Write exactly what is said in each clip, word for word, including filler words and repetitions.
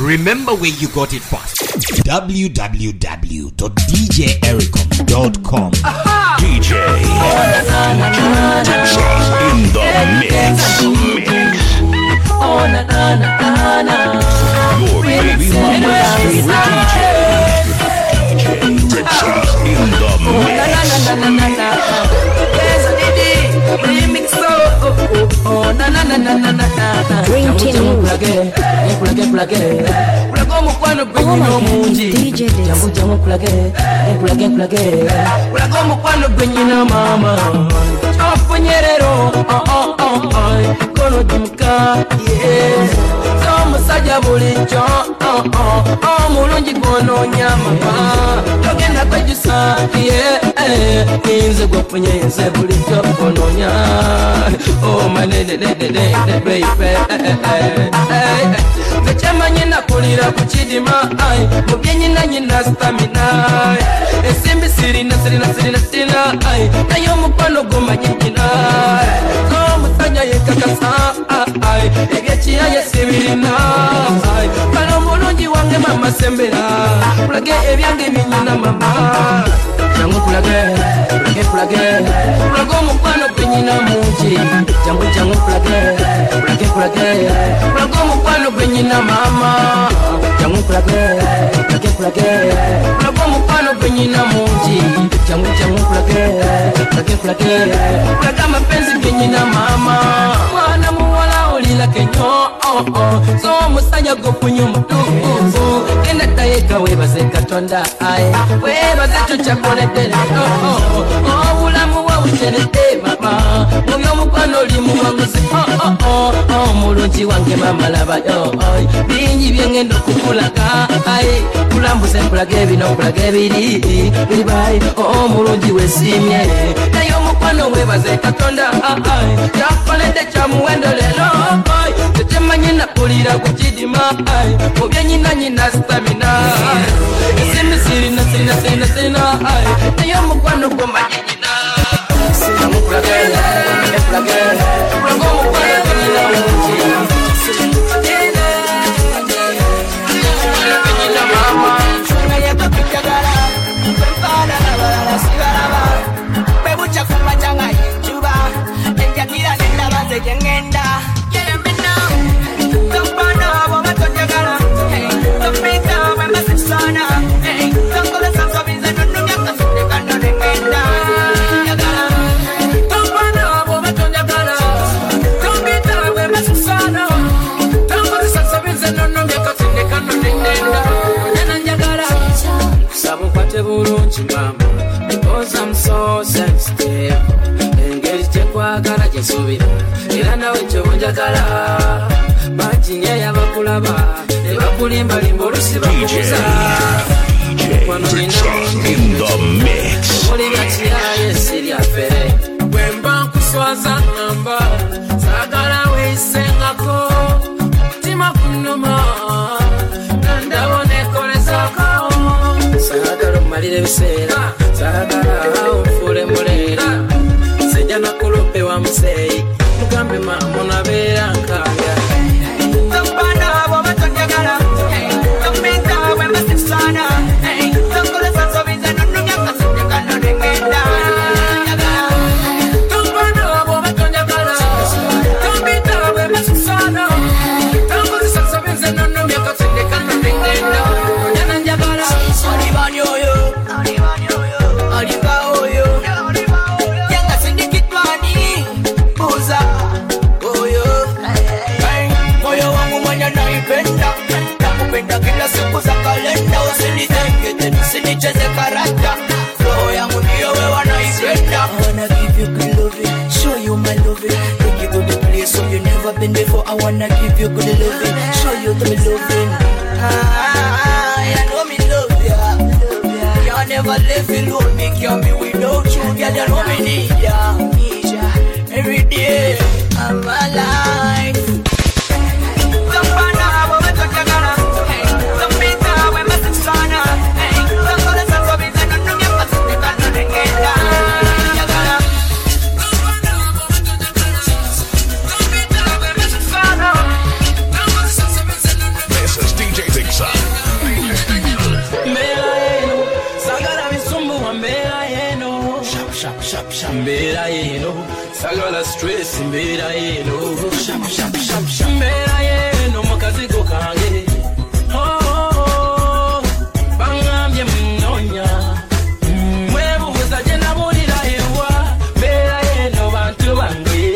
Remember where you got it first. w w w dot d j ericom dot com. D J Texas in the mix. Mix. Oh na na na na. Your baby mama's favorite D J. D J Texas in the mix. Remix. Oh na na na na na na. Drinking plage, plage plage. Plage mo kwano gwenyo munji. Jambu jambu plage, plage plage. Plage mo kwano gwenyo mama. Chafu nyerero, oh oh oh oh. Kono jimka, yeah. Somo saja bulicho, oh oh oh. Mulungi gono nyama. Togenda kwejusa, yeah. Inze gwapunye inze bulicho gono nyama. Oh my lady, lady, lady, baby. Nechama nyina kulira kuchidima ai mubyenyi na nyina stamina esimbi sirina sirina sirina sirina ai nayo mukwano goma nyina ko musanya yekakasa ai ebyechiya yesibirina ai kalo mulungi wange mama sembera kulage ebyange binyina mama jangu kulage kulage kulage kulago mukwano gwenyina munji jangu jangu kulage kulage kulage kulago mukwano gwenyina mama jangu kulage kulage kulage kulago mukwano gwenyina munji jangu jangu kulage kulage kulage kulaga mapenzi gwenyina mama mwana muwala olila kenyo oh oh so musanya go kunyuma tukufu kenda tayeka webaze katonda ai webaze chuchakole tele oh oh oh ulamu wa uchelete mama mubyo mukwano limu wanguzi oh oh oh oh mulungi wange mama laba yo oh bingi byengendo kukulaga ai kulambuze kulage bino kulage biri biri bai oh mulungi wesimye nayo mukwano webaze katonda ai yakolede chamuwendo lelo ai tetemanyi na kulira kujidima ai mubyenyi na nyina stamina esimi sirina sirina sirina sirina ai nayo mukwano goma nyina sirina mukulage kulage kulago mukwano nyina munji because I'm so sensitive. Engage tekwagala jesubira era nawe kyonjagala bakinye yabakulaba ne bakulimba limbo lusiba kuza D J Texas in the mix. oli gachiyaye siria fere wemba nkuswaza namba sagala weisengako tima kunoma nandabone kolezako sagala malire bisera sagala ufule mulera sejja nakulupe wa museyi mugambe mamona beera nkaya tambana abo batonjagala tambita wembasisana tankolesa nsobize nonumya kasindeka nonengenda tambana abo batonjagala tambita wembasisana tankolesa nsobize nonumya kasindeka nonengenda nyananjagala olibani oyo oliba oyo yanga sindikitwani buza oyo moyo wangu mwenye naipenda nakupenda kila siku za kalenda usinitengete usinicheze karata roho yangu ndiyo wewe naipenda I wanna give you good loving show you my loving take you to the place where you never been before I wanna give you good loving show you the loving ah I know me love ya I never left alone, me cure me without you, girl, you know me need ya, need ya, every day of my life. Zampana, abo batonjagala, hey, zampita, wembasisana, hey, zankolesa nsobize nonumya kasindeka nonengenda, njagala. Zampana, abo batonjagala, zampita, wembasisana, zankolesa nsobize nonumya. This is D J shap shap mbera yeno sagala stress mbera yeno shap shap shap shap mbera yeno makazigo kange oh bangambye mnonya mwebu buzaje nabulira ewa mbera yeno bantu bange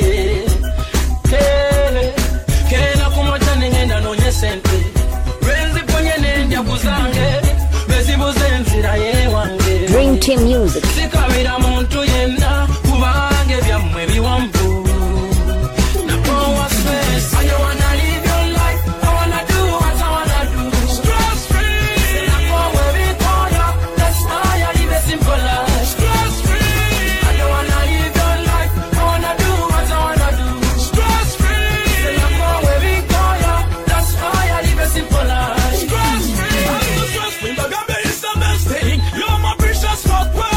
kele kena kumoja nengenda nonye sente renzi ponye nendya kuzange bezibuze nzira yewange Dream Team Music. Sikabira muntu yenna kubange byamwe biwambu na power space I don't wanna live your life I wanna do what I wanna do stress free na power bikoya that's why I live a simple life stress free I don't wanna live your life I wanna do what I wanna do stress free na power bikoya that's why I live a simple life stress free I'm stress free but God is the best thing you're my precious fuck one.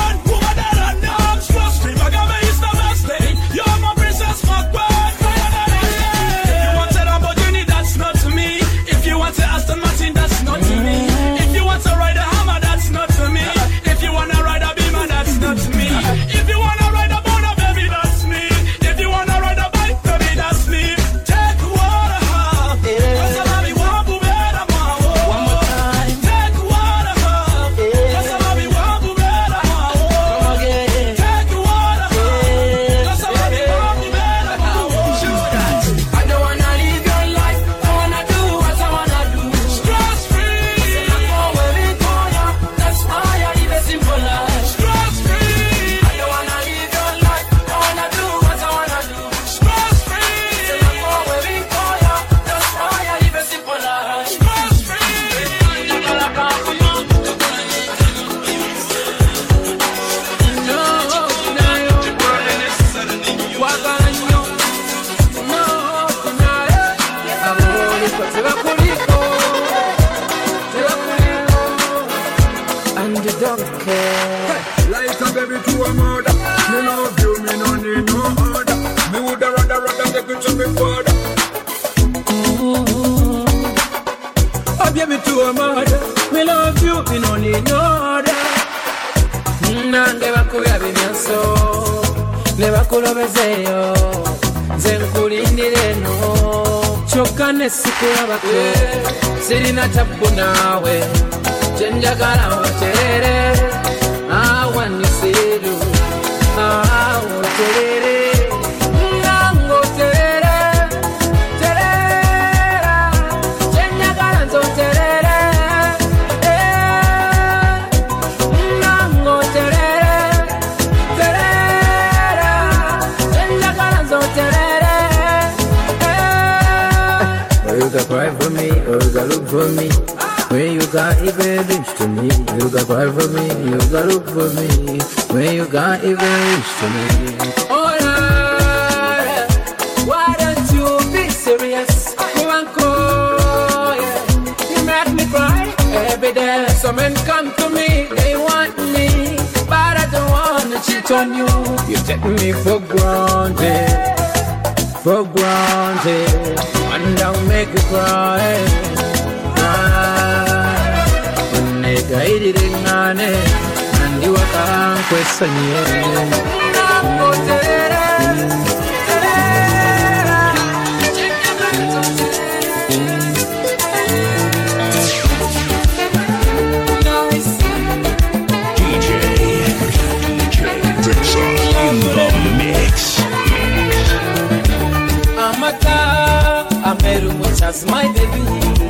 Sirina tabu nawe Jenjagala waterere Awa nisiru Awa terere Nango terere Terera Jenjagala nzo terere Nango terere Terera Jenjagala nzo terere You got cry for me, or you got look for me. When you got even reach to me, you got cry for me, you got look for me. When you got even reach to me. Oh Lord, why don't you be serious? You want call, yeah. You make me cry every day. Some men come to me, they want me, but I don't wanna cheat on you. You take me for granted. For granted, and don't make you cry, cry. When they guided in on it, and you are question D J, D J Vixer in the mix. Amerumochas my baby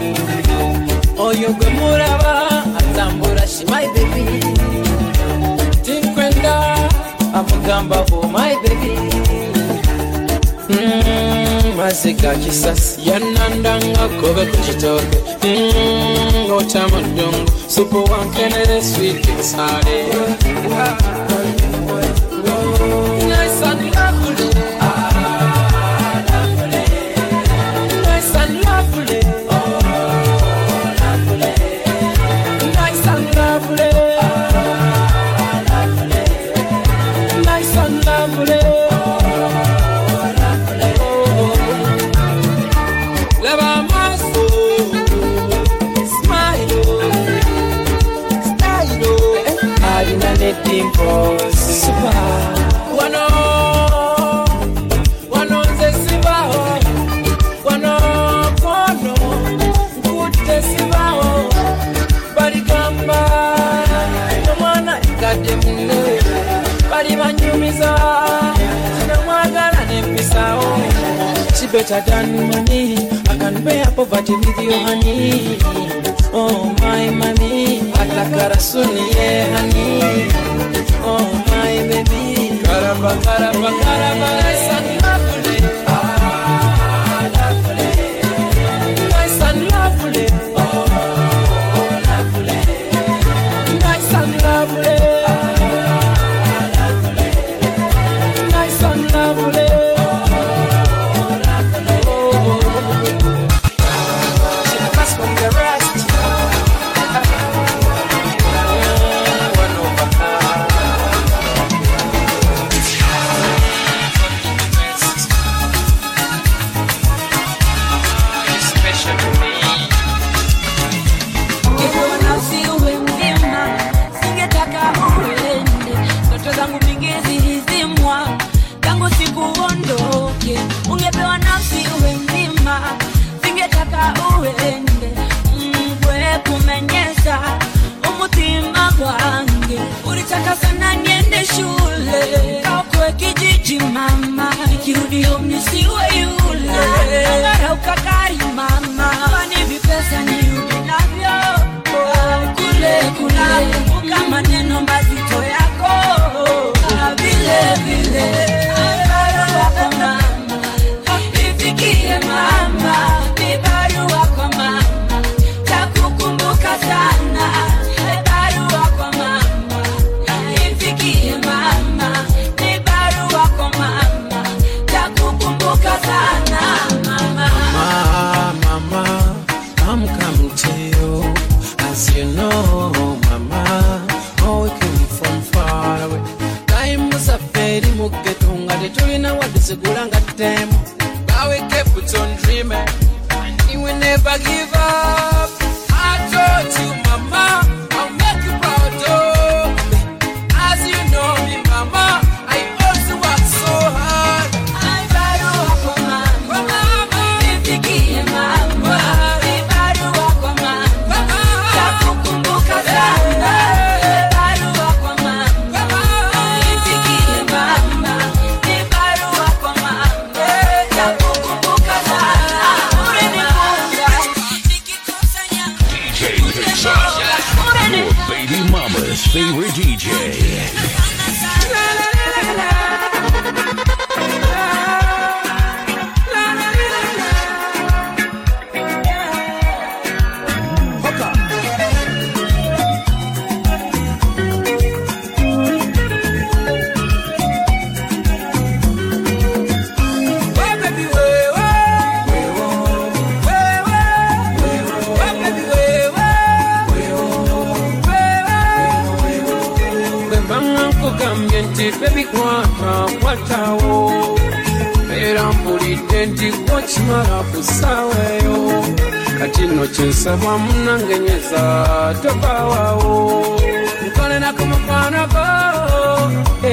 Oyogo muraba Atambura she my baby Tinkwenda Amugamba for my baby Mmm Masika kisasi Yanandanga kobe kuchitoke Mmm Otamundungu Supo wankenere sweet kisare Nice and lovely better than money. I can bear poverty with you, honey. Oh my mommy, atakara suni ye honey. Oh my baby, karaba karaba karaba, nice and lovely. Ah, lovely, nice and lovely. Oh, lovely, nice and lovely. Ah, lovely, nice and lovely. Ungepewa nafsi uwe mzima, singetaka uende. Mgwe kumenyesha umutima wange, ulitaka sana niende shule, kaukwe kijiji mama, nikirudi home nisiwe yule. Angara ukakari mama, wani vipesa nirudi navyo kule kule, kumbuka maneno mazito yako vile vile. Mama, ni barua kwa mama, takukumbuka sana. Barua kwa mama, nifikie mama, ni barua kwa mama, takukumbuka sana mama. Mama, mama, I'm coming to you, as you know, mama. Oh, we came from far away. Time was a fairy muketunga, the tulina wadisegulanga temu. We kept on dreaming, and we will never give up. I told you, mama, I'll make you proud of me. As you know me, mama, I also work so hard. I barua kwa mama, mama, nifikie mama, I barua kwa mama, takukumbuka sana. Barua kwa mama, nifikie mama, ni barua kwa mama, takukumbuka. Your baby mama's favorite D J. Baby kwata kwatawo era mpulidde nti kwakimala kusaweyo kati no kyensaba munange nyeza tobaawo nkolera ku mukwano go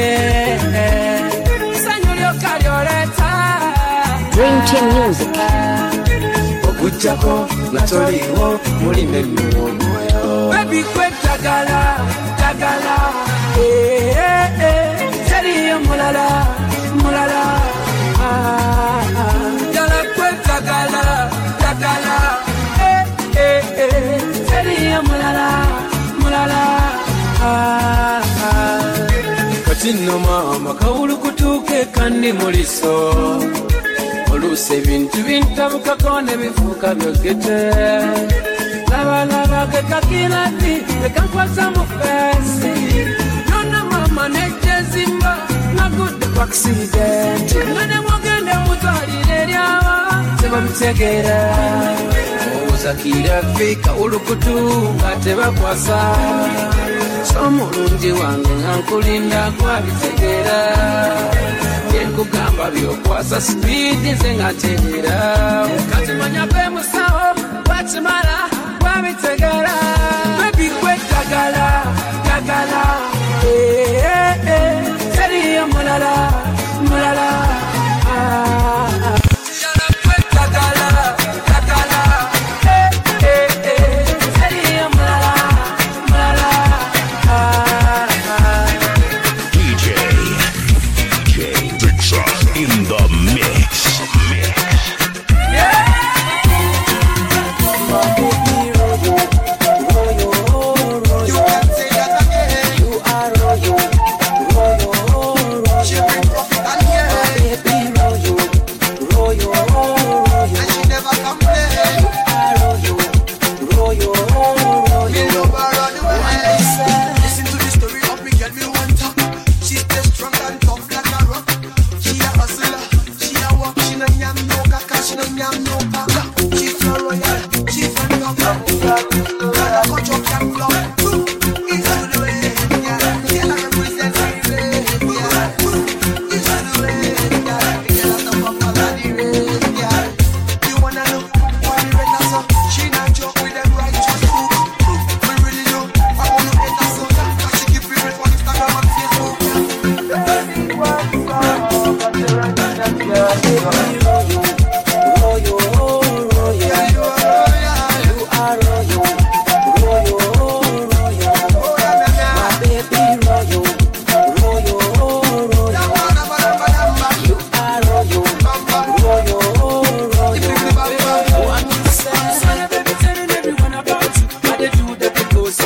sanyu lyokka lyoleeta Dream Team Music okujjako nga toliwo muline nnuwomoyo baby kwetagala tagala Seriyo mulala, mulala, ah, ah. Gala kweta gala, gala, eh, eh, eh. Seriyo mulala, mulala, ah, ah. Katino mama kaulu kutuke kandi muliso. Oluse bintu bintabuka kone bifuka byogete. Lava lava kekakila di, kekankwasa mufesi. Nona mama nejezimba na good accident. Ngane mwagende mutwalire lyawa seba mtegera. Oza kira fika ulukutu ngateba kwasa. Somulungi wange nkulinda kwa bitegera. Yenkugamba byokwasa speed ze ngategera. Kati manya pe musawo batimala kwa bitegera. Baby kwetagala tagala. Eh eh eh Seriyo mulala mulala ah ah Yana kwetagala tagala eh eh eh Seriyo mulala mulala ah ah D J D J Big Shot in the mix. Mix.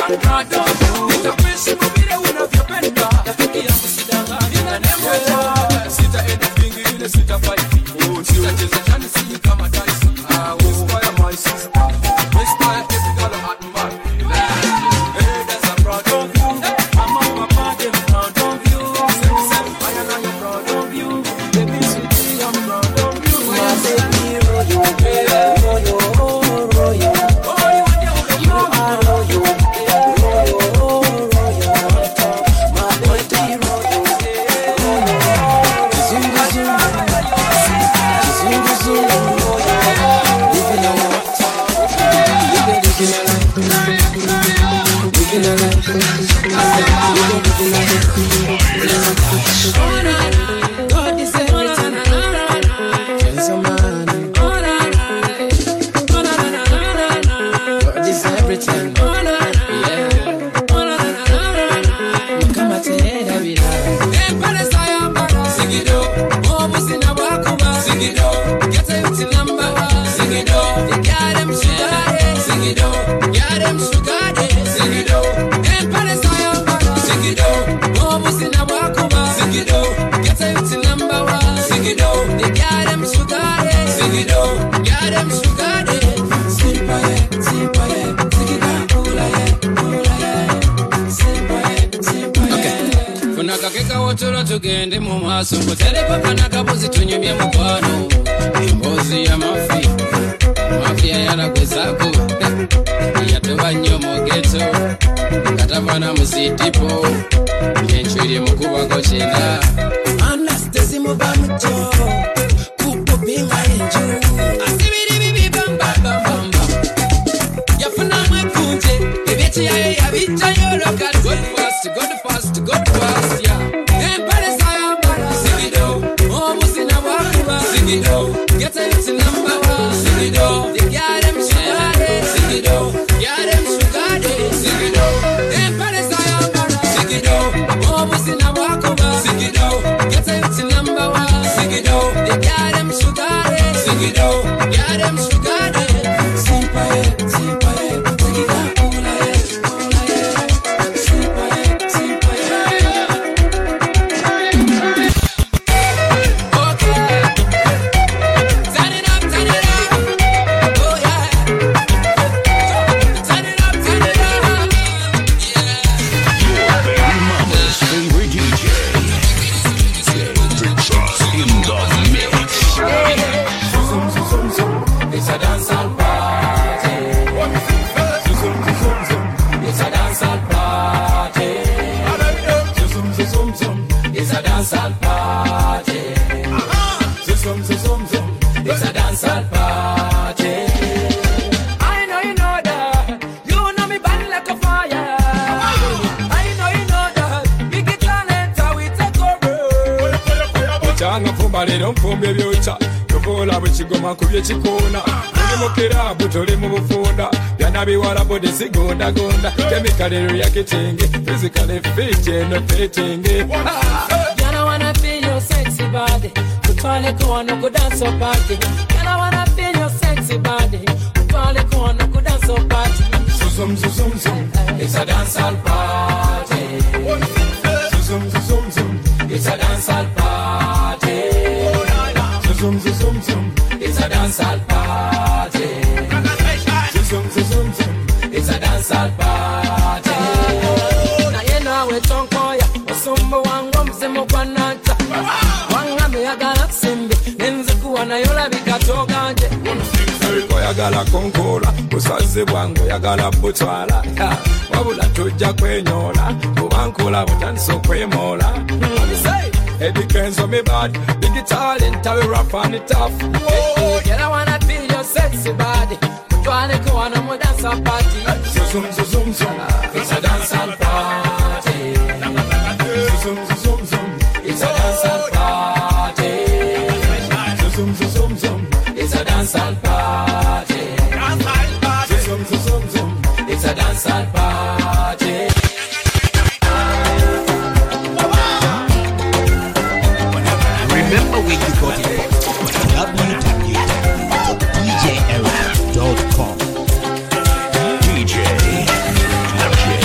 Prado. Nitakuishi vile unavyopenda. Rafiki yangu sidanganya nembo. Sita anything ile sita fight. Sita cheza jani si kama Tyson. Ah, whisper my sister. Whisper every girl at my. Hey, that's a proud of you. I'm on my party, proud of you. I am proud of you. Baby, sweetie, I'm proud of you. My baby, royo, royo, royo. You are royo, royo, royo. My baby, royo, royo. Zunga, zunga, zunga, zunga, royo. Living a life, living a life, living a life, living a life. God is everything. Just a man. God is everything. Yeah. Kama tena bila. Empare sayamba. Sigido. Obu sina wakuba. Sigido. Get a youth number one. Sigido. They got them sugar. Sigido. Got them sugar. Sigido. Empare sayamba. Sigido. Obu sina wakuba. Sigido. Get a youth number one. Sigido. They got them sugar. Sigido. Got them sugar. Simpa ye, simpa ye. Sigida pula ye, pula ye. Simpa ye, simpa ye. Funaka keka wotoro tugende mu maso. Kuterepa kanaka buzi tunyumye mukwano. Imbozi ya mafi. Mafia yara kwezako. Yatuba nnyo mu ghetto. Katavana mu sitipo. Enchwiri mukubako chenda. Anastasi muba mucho. Kupo binga enju. Asibiri bibi bamba bamba bamba. Yafuna mwekunje. Ebechi ya ya bicha yoroka. Go fast, go fast, go fast, yeah. Empare sayamba. Sigido. Omu sina wakuba. Sigido. Get a youth number one. Sigido. They got them sugar. Sigido. Got them sugar. Sigido. Empare sayamba. Sigido. Omu sina wakuba. Sigido. Get a youth number one. Sigido. They got them sugar. Sigido. Got them sugar. Simpa ye, simpa ye. Sigida pula ye, pula ye. Simpa ye, simpa ye. Okay. Turn it up, turn it up. Oh yeah. Turn it up, turn it up. Yeah. Baby mama's favorite D J. Big Sauce in the mix. Zoom, zoom, zoom, zoom. It's a dancehall party. Zoom, zoom, zoom, zoom. It's a dancehall party. Zoom, zoom, zoom, zoom. It's a dancehall party. Zoom, zoom, zoom, zoom. It's a dancehall party. I know you know that. You know me burn like a fire. I know you know that. Big talent, how we take over. Changa fumba lero mfumbe byocha. Tokola bwekigoma kubye kikona. Ndi mukira butole mu bufunda. Byana biwala bode sigonda gonda. Chemical reacting. Physically fit and fitting. Yana wanna feel your sexy body. Utwale kuona ku dance party. Yana wanna feel your sexy body. Utwale kuona ku dance party. Zoom zoom zoom zoom. It's a dancehall party. Zoom zoom zoom zoom. It's a dancehall party. Zoom zoom zoom zoom. It's a dancehall party. Zoom zoom zoom zoom. It's a dancehall party. Na yena we tonkoya. Osumbo wangu mzemo kwa nata. Wanga me agala simbi. Nenze kuwa na yola bikatoka nje. Ko yagala konkola. Kusaze bwangu yagala butwala. Wabula tujja kwenyola. Kubankola butanso kwemola. Eddie Kenzo me bad. Big talent, I will rap on it tough. Oh, girl, I wanna feel your sexy body. Utwale kuona mu dance party. Zoom zoom zoom zoom. It's a dancehall party. Zoom zoom zoom zoom. It's a dancehall party. Zoom zoom zoom zoom. It's a dancehall party. Zoom zoom zoom zoom. It's a dancehall party. Remember where you got it from. w w w dot d j eric dot com. D J.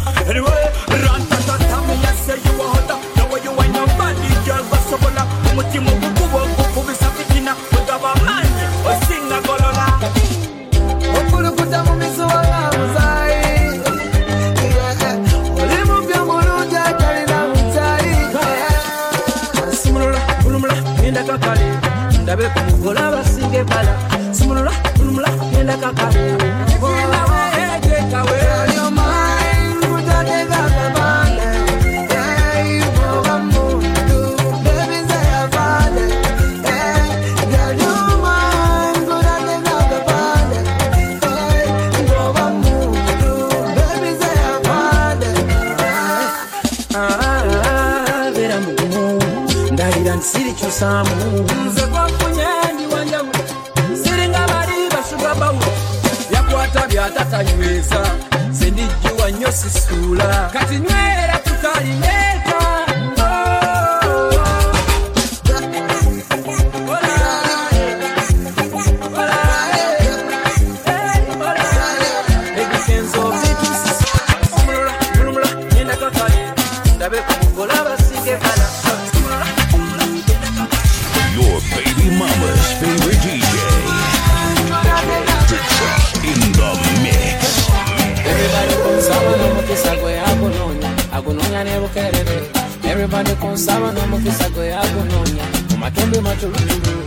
Anyway, run ta ta ta me I say you a hotter. The way you wind up body, girl, what's up on that? Umutima ukuwa ukuwa safikina. Wegaba mani, osinga golola. Okulu kuta mumiso wala muzai. Olimu pya muluja kalina muzai. Simulula, mulumula, nenda kakale. Ndabe kumugola basinge pala. Simulula, mulumula, nenda kakale. Kina we, jeka we. Your mind, kutake kakabale. Yeah, you go bamudu. Baby, say I vale. Yeah, girl, your mind, kutake kakabale. Yeah, you go bamudu. Baby, say I vale. Ah, vera mugumu. Ndalira nsiri chusamu. Nze kwa kunyeni wanjamu. Siringa bari bashuga bawu. Yakwata byatatanyweza. Sendijuwa nyo sisula. Kati nywera tutalimeka. Oh, hola. Hola. Hey, hola. Baby Kenzo, baby sis. Simulula, mulumula, nenda kakale. Ndabe kumugola basike pala. Simulula, mulumula, nenda kakale. Your baby mama's favorite D J. In the mix. Everybody consaba no mukisa gwe agononya agononya ne bukerere. Everybody consaba no mukisa gwe agononya matombe matululu.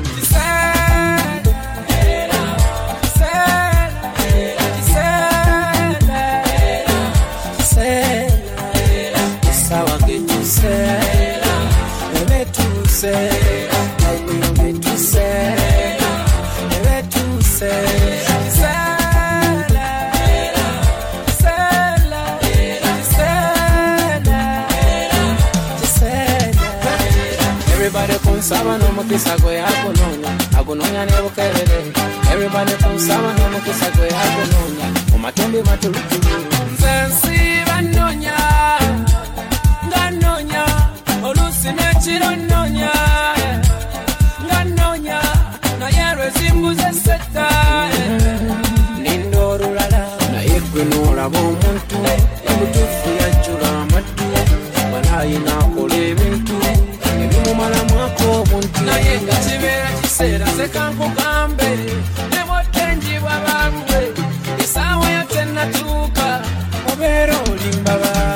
Everybody consaba no mukisa gwe agononya agononya ne bukerere. Everybody consaba no mukisa gwe agononya matombe matululu. Nzensi banonya nganonya olusi nekiro nonya nganonya na yero zimbuze seta nindorulala na yegwe nolaba omuntu omutufu yajjula amaddu malayina akola ebintu ebimumala mwako obuntu naye nga kibeera kiseera sekankugambe ne bwotenjibwa baabwe esaawa yotennatuuka obeera olimba baaba.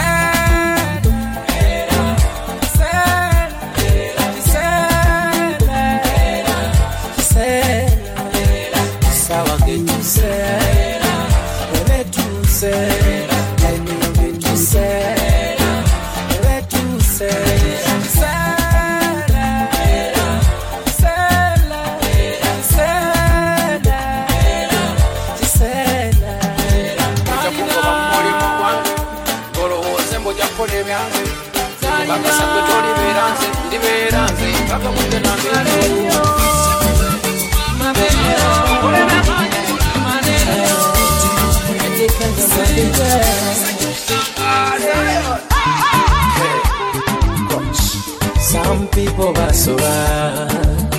Some people are so bad,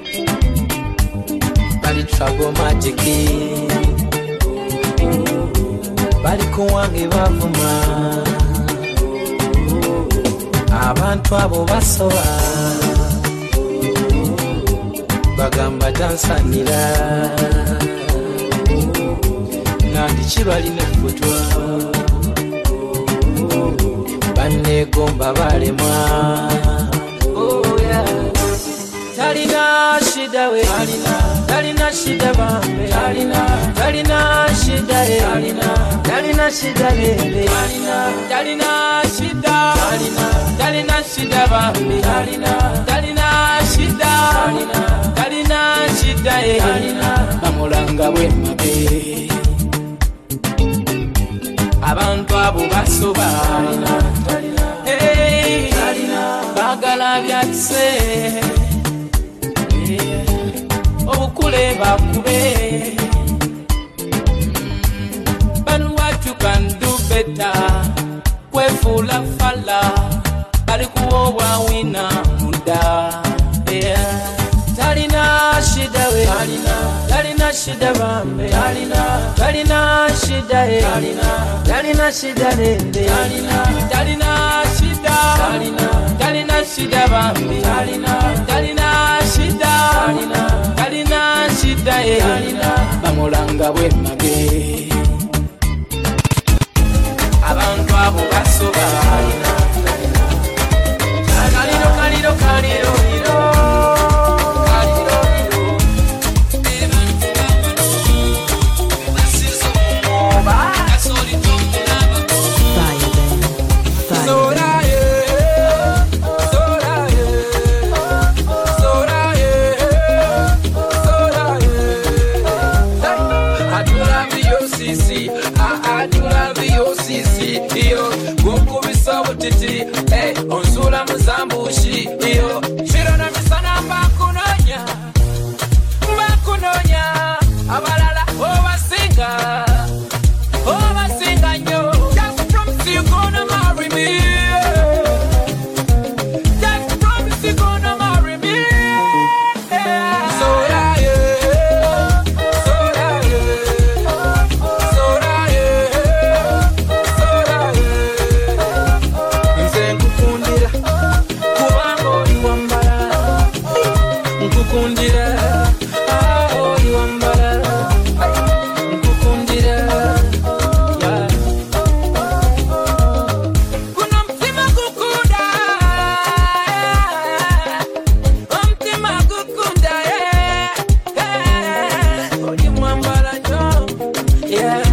bali trouble magic, bali kuwange bavuma, abantu abo basoba, bagamba dansanira, nandi chibali nekutwa, banegomba balemwa. Talina shida we, Talina, Talina shida bambe, Talina, Talina shida we, Talina, Talina shida we, Talina, Talina shida, Talina, Talina shida bambe, Talina, Talina shida, Talina, Talina shida we, Talina, bamulanga we mabe, abantu abo basoba, Talina, Talina, hey, Talina, bagala byatse. Obukule bakube, but what you can do better, we full of falla, balikuwa wina muda, yeah. Talina shida we, talina talina shida bambe talina talina shida e talina talina shida lende talina talina shida talina talina shida bambe talina talina shida talina talina shida e talina bamulanga bwe mage abantu abo basoba talina kaliro kaliro kaliro Hey, onsula muzambushi iyo shiro na misana mbakunonya mbakunonya abalala obasinga obasinga nyo just promise you gonna marry me just promise you gonna marry me so yeah so yeah so yeah so nkukundira aho iwambara nkukundira ya kuna mtima kukunda mtima kukunda odi mwambara nyo yeah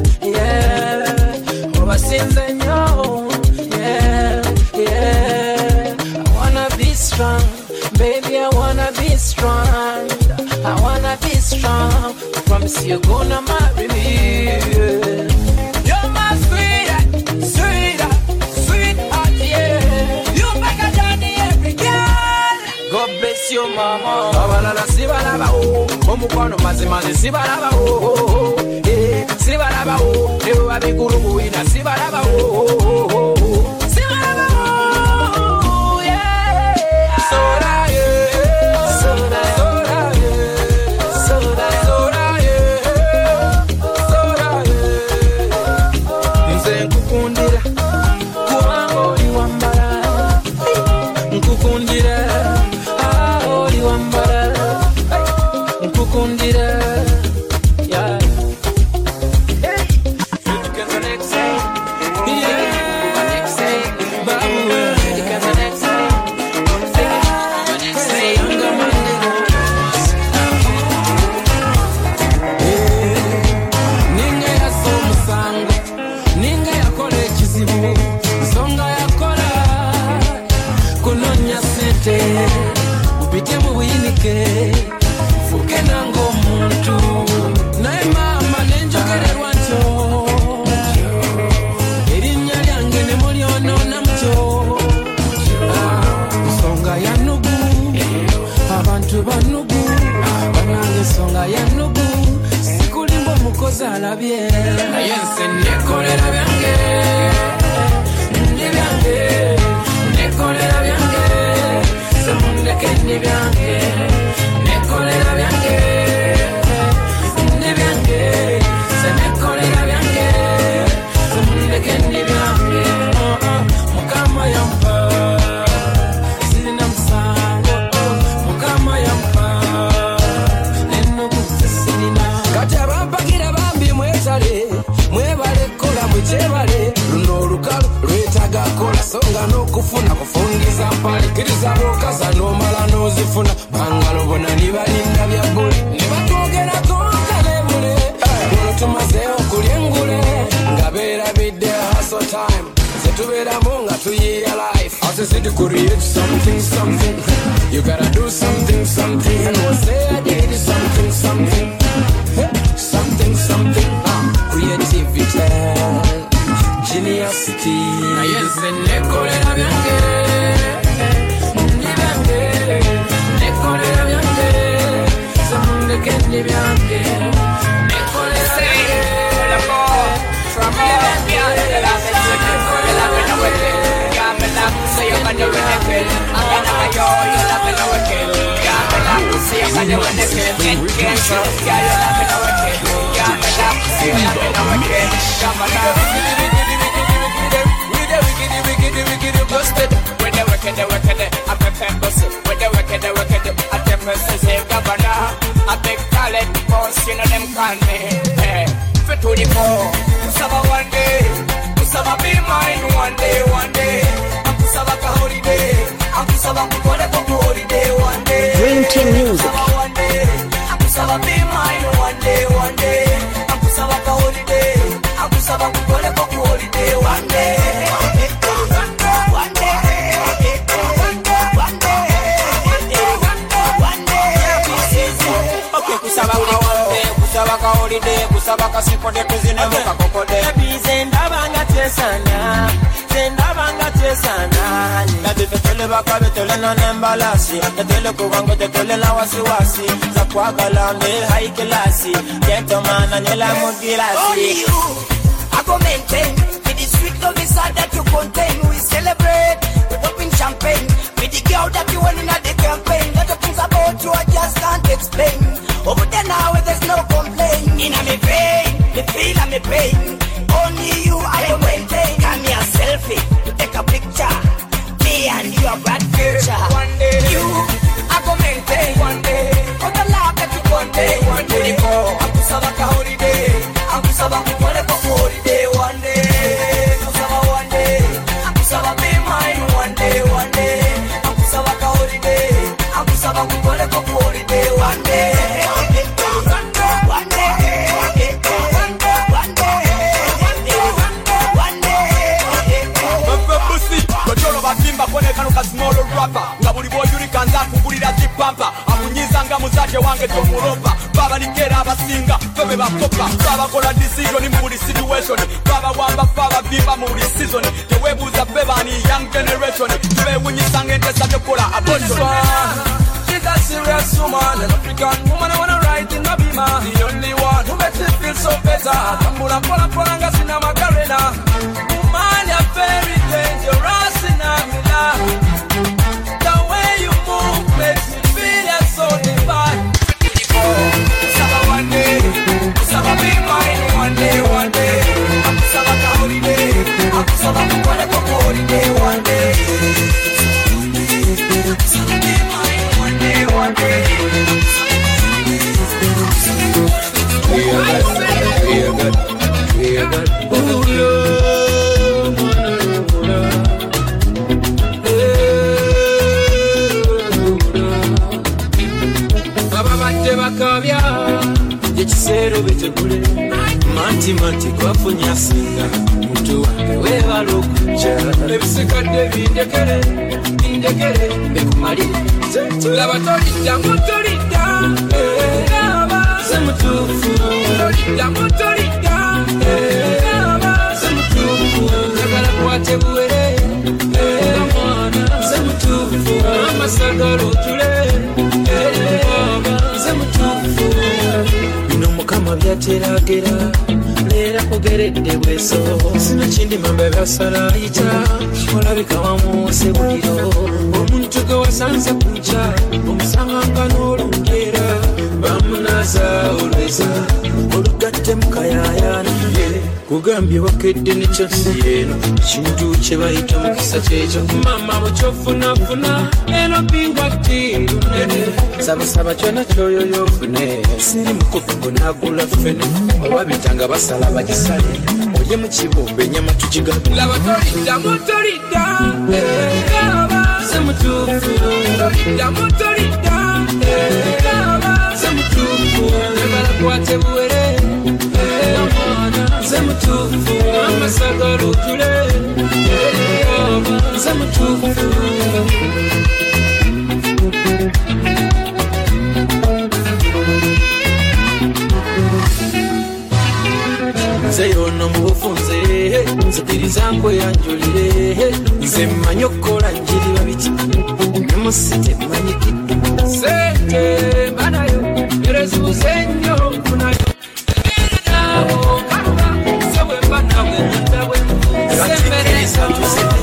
yeah obasinze nyo yeah yeah I wanna be strong. Baby, I wanna be strong. I wanna be strong. Promise you're gonna marry me. You're my sweetheart, sweetheart, sweetheart, yeah. You better than every girl. God bless you, mama. Abalala sibalaba o, omukwano mazimazi sibalaba o, eh, sibalaba o, ewa abikulu buina sibalaba o, sibalaba o, yeah. Soda. Say you're gonna win it, and I know you're not gonna win it. See you when you want to get cancer. Yeah, you love me now again. Yeah, me love you now again. Come on now. With the wicked, wicked, wicked, busted. With the wicked, wicked, I'm a fan busted. With the wicked, wicked, I'm a fan busted. Governor, a big talent boss, you know them call me. Hey, fit to the core. Kusaba one day, Kusaba be mine one day, one day. I'm Kusaba ka holiday. I'm Kusaba kukore kuku holiday one day. Dream Team Music. Kusaba one day, I'm Kusaba be mine one day, one day. I'm Kusaba ka holiday. I'm Kusaba kukore kuku holiday one day. Kusaba ka holiday, kusaba ka sipode kuzine muka kokode. Baby zenda banga tesana, zenda banga tesana. Na bifetele baka betele na nembalasi, betele kuwango betele na wasiwasi. Za kwagala ne high class, ghetto man anela mugilasi. Only you, I go maintain. With the sweet love inside that you contain, we celebrate. We popping champagne, with the girl that you want in the campaign. Lot of things about you I just can't explain. Over there now there's no complaint. In my pain, the feel and me pain. Only you I will maintain. Come here selfie, to take a picture. Me and you are bad future. One day you I go maintain. One day for the love that you one day. One day I'm Kusaba ka holiday. I'm Kusaba kukore kwa holiday. One day Kusaba one day. I'm Kusaba be mine. One day, one day I'm Kusaba ka holiday. I'm Kusaba kukore kwa holiday. One day. Small rapper, nga buli boyulika nza kugulira kipampa akunyiza nga muzaje wange tomulopa baba nikera abasinga febe bakopa baba kola decision mu buli situation baba wamba baba bimba mu buli season tewebuza beba ni young generation tube wunyisanga entesa tekola abortion. She's a serious woman, an African woman I wanna ride in a Bima. The only one who makes me feel so better. Tambura pola pola nga sina macarena. Woman you're very dangerous in a mina. Makes me feel so divine. Kusaba one day, Kusaba be mine one day, one day. I'm Kusaba ka holiday, I'm Kusaba kukore kwa holiday one day. Kusaba be mine one day, one day. We are good, we are good, we are good. Bakabya ekisero betegule manti manti kwafunya singa muntu wange webala okujja ebisikadde bindekere bindekere bekumali laba tolidda mutolidda laba semutuufu tolidda mutolidda laba semutuufu njagala kwate buwere mwana semutuufu amasagala otule bino mukama byateragera leera kugeredde bweso sina kindi mambe byasalayita olabika wamuuse buliro omuntu gwe wasanze kunkya omusanga nga n'olungeera bamunaza olweza olugatte mukayayana kugambye wakedde nekyonsi eno kintu kye bayita mukisa kyekyo mama bukyofunafuna eno bingwa tiru nene sabasaba kyona kyoyoyo ofune siri mukufu nagula fene owabitanga basala bagisale oye mu kibumbe enyama tukigabi laba tolidda mutolidda laba semutuufu tolidda mutolidda laba semutuufu njagala kwate buwere mwana semutuufu amasagala otule laba semutuufu. Nze yono mu bufunze nzikiriza nkweyanjulire nze mmanyi okukola njiri babiki nemusite mmanyikidde sente mbanayo erezibuze nnyo nfunayo sewe mbanawe nyandawe semmereza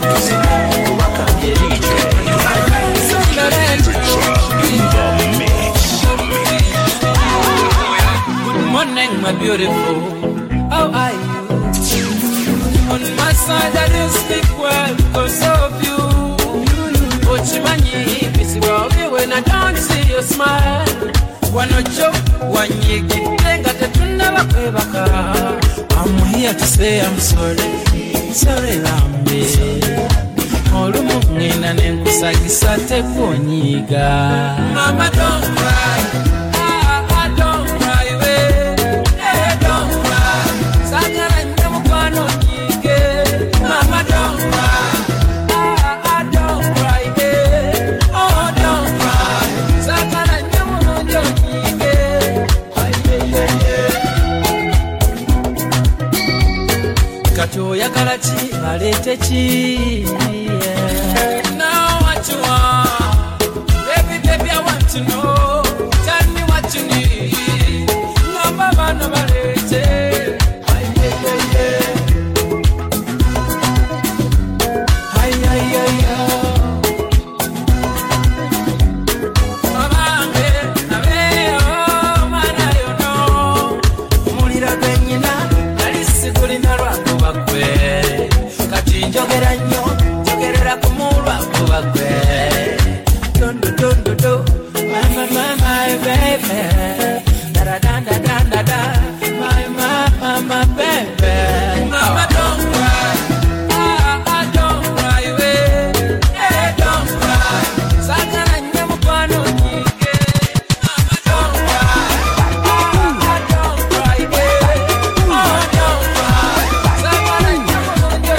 kubakambye erije I don't see you smile. Wano jo wanyigide nga tetunaba kwebaka. I'm here to say I'm sorry. Sorry lambe. Olumu ngenda nenkusagisa tekonyiga. Mama don't cry. Ah, ah, don't cry we. Eh, don't cry. Sagala nyamukwano nyige. Mama don't cry. Ah, ah, don't cry we. Oh, don't cry. Sagala nyamukwano nyige. Ay, ay, ay, ay. Kato yakala chi, balete chi. Now what you want, baby, baby, I want to know. Tell me what you need. No, mama, no, balete. Ay, ay, ay, ay. Ay, ay, ay, ay. Mama, me, na me, oh, mana, you know. Mulira benyina, alisi kulina rwako bakwe. Kati njogera nyo, njogerera kumulwa kubakwe. Dondo, dondo, do, my, my, my, my baby. Da da da da da da da, my, my, my, my baby. Mama don't cry, ah ah don't cry we, eh don't cry. Sagala nyamukwano nyige. Mama don't cry, ah ah don't cry we, oh don't cry. Sagala nyamukwano nyige.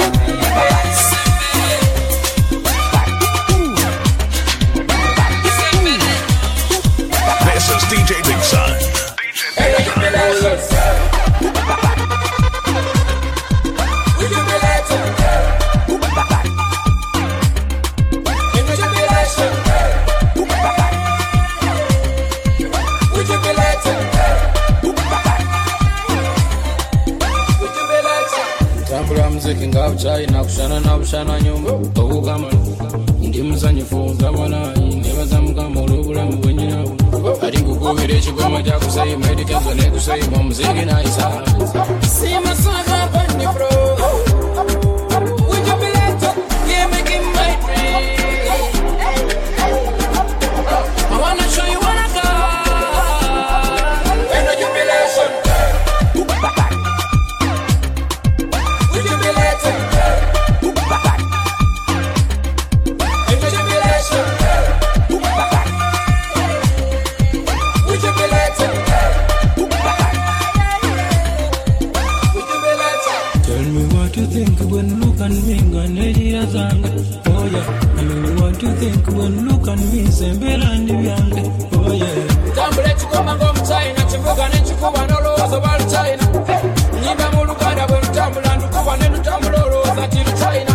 This is D J Big Son. Tambula muziki nga bukyalina kushana na bushana nyumba obugama ndi muzanyifu nzabona nebaza mugamba olw'obulamu bwenyinawo ali kukubira ekigoma kyakusayi maidikezo nekusayima muziki nayisa simasanga panifro wijubileto yemaking my dream I wanna show you what I got when the jubilation Tell me what you think when look at me nganelira zange. Oh yeah. Tell me what you think when look at me sembera ndi byange. Oh yeah. Tambule chikoma ngom China chivuga ne chikuba noloza bal China. Nyimba mu Luganda bwe tambula ndukuba ne tambula oloza ti China.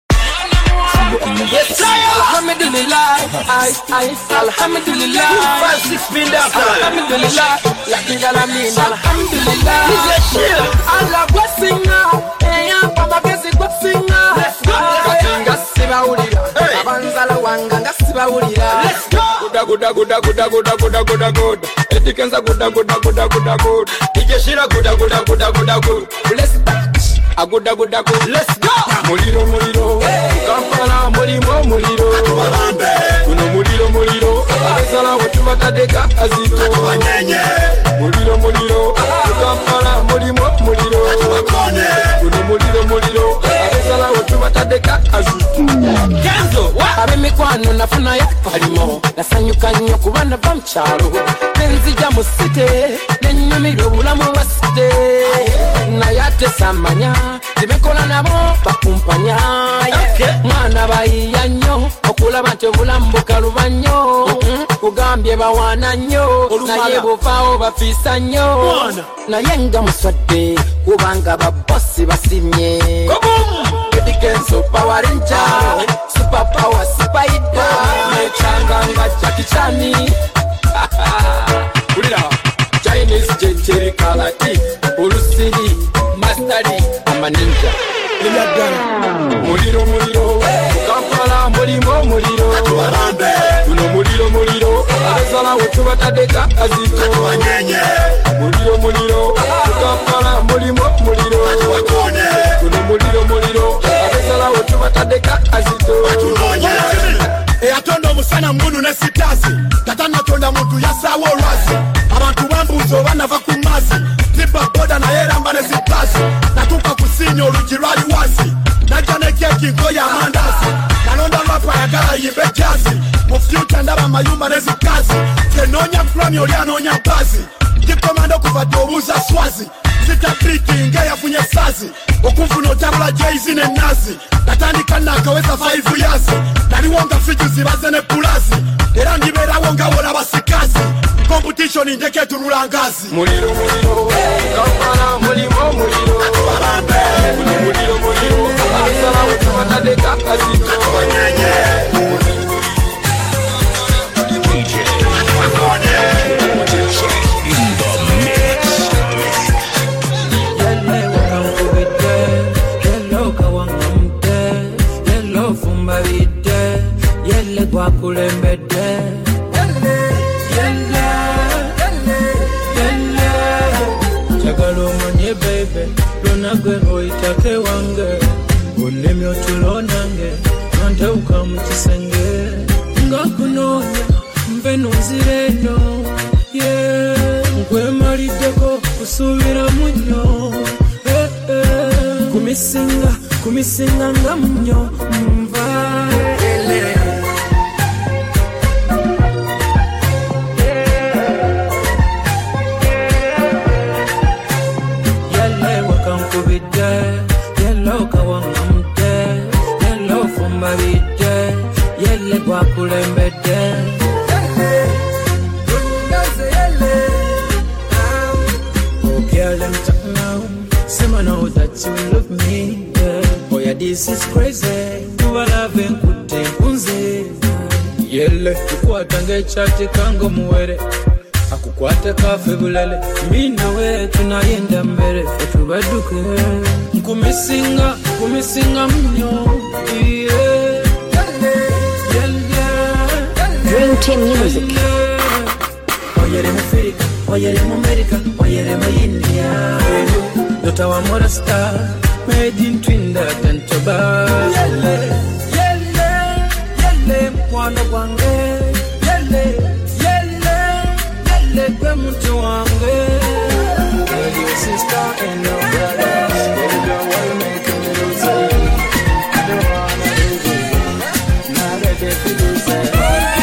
Yes, alhamdulillah, I, I, alhamdulillah. Five, six, spin that alhamdulillah, la kigala min, alhamdulillah. Allah blessing now, eh, Papa blessing blessing now. Katinga siba ulira, abanzala wanga ngasiba ulira. Let's go. Guda guda guda guda guda guda guda guda. Edikenza guda guda guda guda guda. Ikeshira guda guda guda guda guda. Let's go. Aguda guda guda. Let's go. Muliro muliro, Kampala mulimo muliro. Kuno muliro muliro, Azala watu batadeka azito. Muliro muliro, Kampala mulimo muliro. Kuno muliro muliro, Azala watu batadeka azito. Kenzo, abe mikwano nafuna ya palimo. Nasanyuka nnyo kubana bamchalo. Nenzija mu city, nenyumiro bulamu bwa city. Nayate samanya, zimekola nabo bakumpanya. Mwana bayiya nnyo, okulaba nti obulamu bukaluba nnyo. Kugambye bawaana nnyo, naye buvaawo bafiisa nnyo. Naye nga muswadde, kubanga babosi basimye. Ediken super warinja, super power spider. Mechanga nga Jackie Chan. Kulira Chinese jeteri kalati, Urusiri, Mastari, Amaninja. Muliro muliro, Kampala mulimo muliro. Kuno muliro muliro, Azala watu batadeka azito. Muliro muliro, Kampala mulimo muliro. Kuno muliro muliro, Azala watu batadeka azito. E atondo musana munu nesitasi katana tonda muntu yasawo rasi abantu bambuzo banava kumazi tripa boda na era mbane zipasi natuka kusinyo lujirali wasi najane keki ngoya mandazi nalonda rapa ya gara yimbe jazi mufyuta ndaba mayumba nezikazi kenonya krami olianonya bazi kikomando kufatobuza swazi Zita briki ingeya funye sazi Okumfuna otabula jayzi ne nazi Natandika nakaweza five years Nani wonga fiju zibazene pulazi Era ndibera wonga wola basikazi Competition indeke turula ngazi Muliro muliro Kampana mulimo muliro Barambe Muliro muliro Asala wetu matade kakazito D J Makonye in the mix. Yelle kwa kulembede Yelle Yelle Yelle Chagalo mwenye baby Lona gwero itake wange Ulemi otulonange Nante ukamchisenge Nga kunonya Mbenu zireno Yeah Nkwe marideko Kusubira munyo Eh eh Kumisinga Kumisinga nga munyo Mva Yelle kwa kulembede Oh girl, let me talk now. Say I know that you love me, yeah. Boy, yeah, this is crazy. You are loving good things. Yelle, kukwatanga chati kango muwere akukwate kafe bulele mina we tunayenda mbere tubaduke kumisinga kumisinga mnyo yeah. Dream Team Music. Oyere mu Africa, oyere mu America, oyere mu India. Dota wa mora star, made in Trinidad and Tobago. Yelle, yelle, yelle mkwano kwange. Yelle, yelle, yelle kwe mtu wange. Girl, your sister and your brother. Girl, your wife making me lose it. I don't wanna lose it. Not ready to lose it.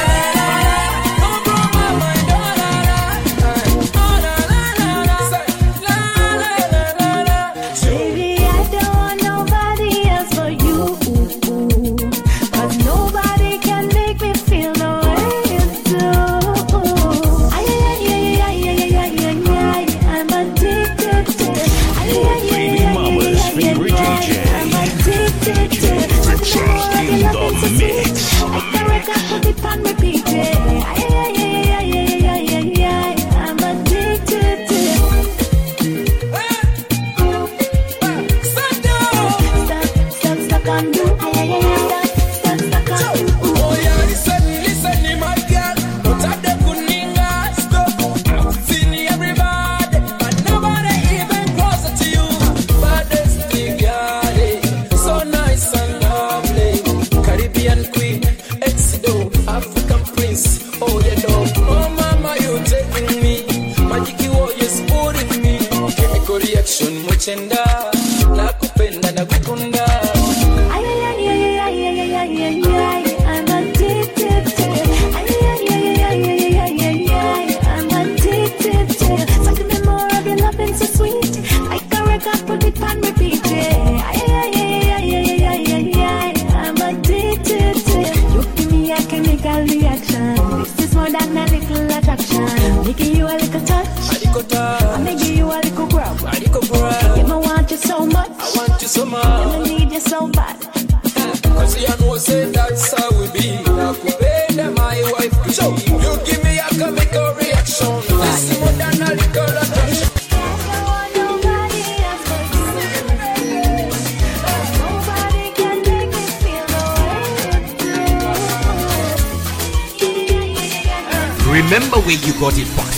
Remember where you got it from.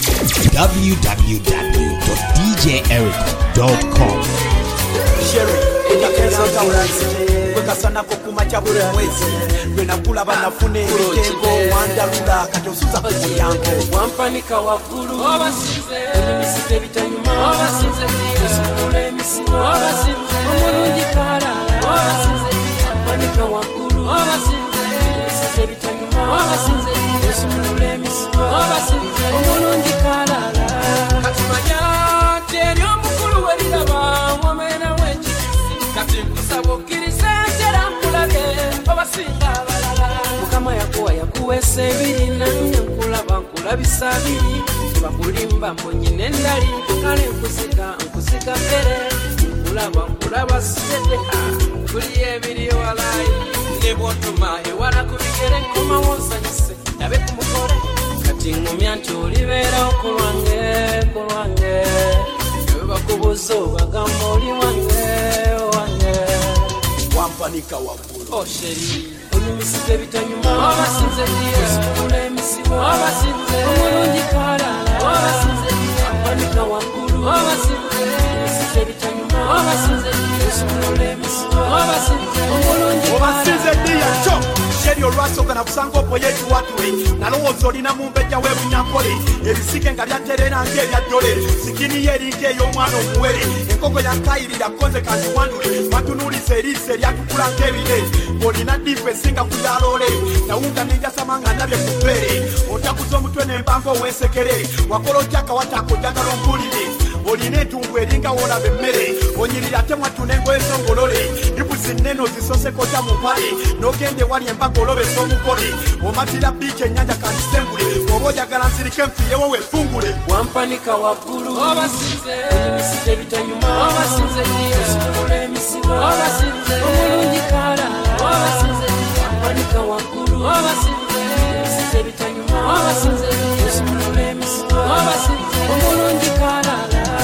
w w w dot d j ericom dot com. Sherry, inakenza utaurasi. Weka sana kukuma chabure mwezi. Wena kula banafune mitengo Jalula kati osuza kuyanko Wampanika waggulu obasinze emisite bitanyuma obasinze esukule emisigo obasinze omulungi kalala obasinze wampanika waggulu obasinze emisite bitanyuma obasinze esukule emisigo obasinze omulungi kalala kati manya teri omukulu weliraba wamena w'ekikisi kati nkusaba okkiriza enjera nkulage obasinga abalala mukama yakuwa yakuweesa ebiri nanye nkulaba nkulabisa abiri bakulimba mbonyine endali kale nkusika nkusika mbere nkulaba nkulaba sete kuli ebiri walayi ne bwotuma ewala ku bigere nkoma wonsanyise ndabe ku mukole kati ngumya nti olibeerawo ku lwange ku lwange ewe bakubuza obagamba oli wange wange wampanika waggulu osheri onyumisize bitanyuma obasinze esukula emisibo obasinze omulungi kalala obasinze wampanika waggulu obasinze onyumisize bitanyuma obasinze esukula emisibo obasinze omulungi obasinze diya kyo sheri olwasooka nakusanga opoye ekiwatule nalowooza olina mu mbejja w'ebunyankole ebisike nga byaterera ng'ebyaddole sikini ye eringa ey'omwana omuwere enkoko yakayirira konze kandiwandule batunuuliza eriiso eryatukula ng'ebire olina difu esinga kuyaloole nawunga nenjasama nga ndabye ku bbeere otakuza omutwe n'empango ow'ensekere wakola otya akawataako njagala ompulire olina entungu eringa woolaba emmere onyirira ate mwatuna engoye z'ongolole ibuzi nnene ozisoosekota mu mpale n'ogenda ewali embaga olobesa omukole omatira biiki ennyanja kandisengule oba oyagala nsirike nfiirewo wefungule wampanika waggulu obasinze emisite bitanyuma obasinze esukula emisibo obasinze omulungi kalala obasinze wampanika waggulu obasinze emisite bitanyuma obasinze esukula emisibo obasinze omulungi kalala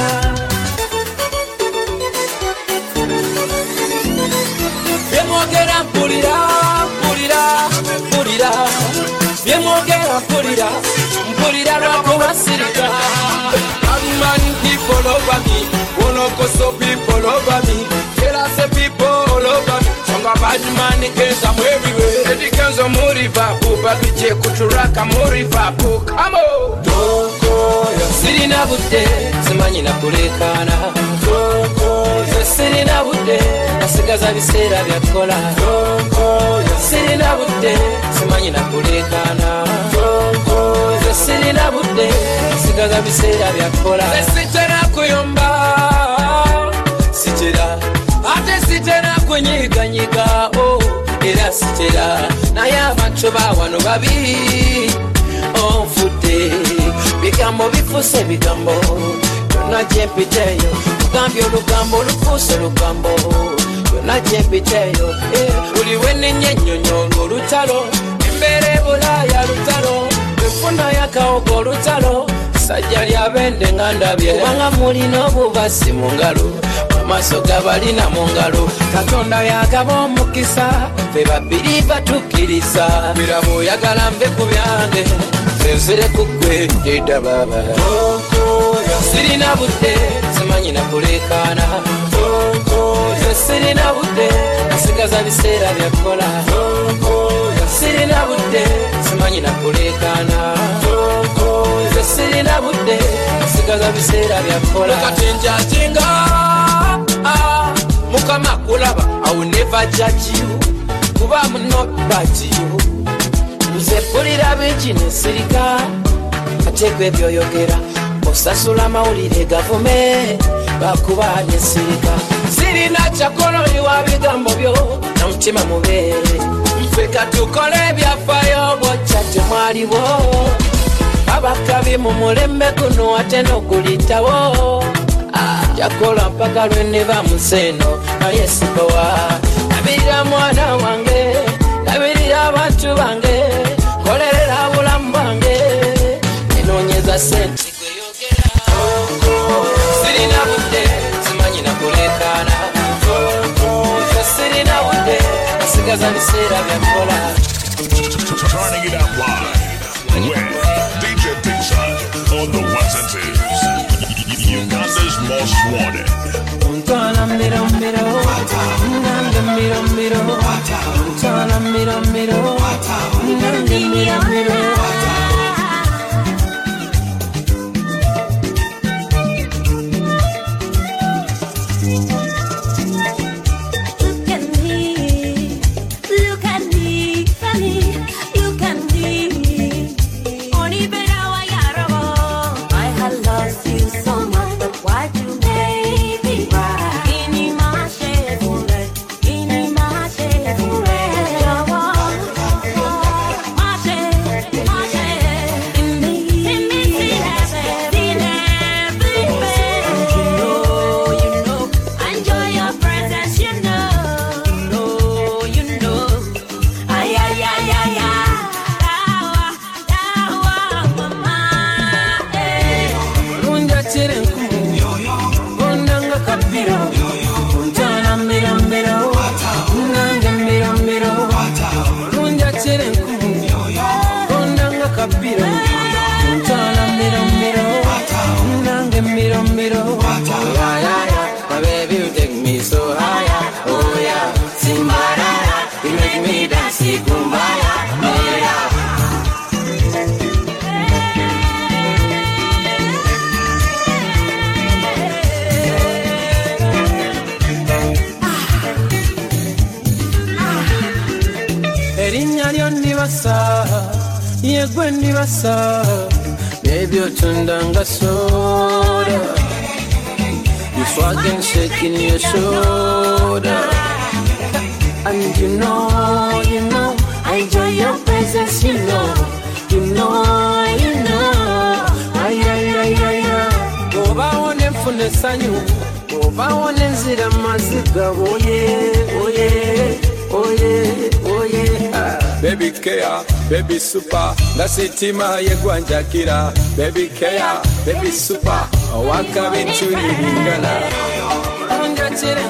byemwogera mpulira mpulira mpulira byemwogera mpulira mpulira lwakubasirika Many people over me, one of so people over me, there are some people all over me. Songa bad man against I'm everywhere. The girls are more rivapu, but we check kuturaka more rivapu. Come on, Toko, sitting in a butte, Simani na Pulekana. Toko, sitting in a butte, Asikaza Visera Viacola. Toko, sitting in a butte, Simani na Pulekana. Toko, sitting in a butte, Asikaza Visera Viacola. Sitera kuyomba, sitera, ate sitera kunyiga nyiga, oh, era sitera, na ya bantu ba wano babi, oh fute, bigambo bifuse bigambo, tuna jempiteyo, gambyo lugambo lufuse lugambo, tuna jempiteyo, eh, uliwene nyenyonyo lutalo, embere bulaya lutalo, bifuna yakaogo lutalo. Sajjali abende ngandabye kubanga mulina obubasi mu ngalo amaaso gabalina mu ngalo Katonda yagaba omukisa fe babiri batukkiriza birabo oyagala mbe ku byange nzire ku ggwe ndida baba sirina budde simanyi na kulekaana sirina budde nsigaza biseera byakola sirina budde simanyi na kulekaana sirina budde nsigaza biseera byakola katinjatinga mukama kulaba I will never judge you kuba I'm not bad to you nze mpulira bingi nesirika ateekwa ebyoyogera osasula amawulire gavume bakuba nesirika sirina kyakolo wa bigambo byo na mutima mubeere ffe katukole ebyafaayo bwokya temwaliwo abakabi mu mulembe guno ate n'okulitawo jakola mpaka lwenne bamuseno naye sibowa nabirira mwana wange nabirira abantu bange kolerera bulamu bwange enoonyeza sente gweyogera sirina budde simanyi na kulekaana sirina budde asigaza biseera byakola Turning it up live with D J Pizza on the ones and twos. Uganda's most wanted. Untala miro miro, nanga miro miro, untala miro miro, nanga miro miro. kapiro Ntana miro miro Nange miro miro Yeah, yeah, yeah My baby you take me so higher Oh yeah Simbaraya You make me dance kumbaya Yeah Erinyalyo nibasa Yegwe nibasa Baby otundanga soda You swaggin' shaking your shoulder And you know, you know I enjoy your presence, you know You know, you know Ay, ay, ay, ay, ay Oba one mfune sanyu Oba one nzira maziga Oh yeah, oh yeah Oh yeah, oh yeah Baby care, baby super Nasitima yegwanjakira Baby care, baby super Waka bintu nibingana Onjatire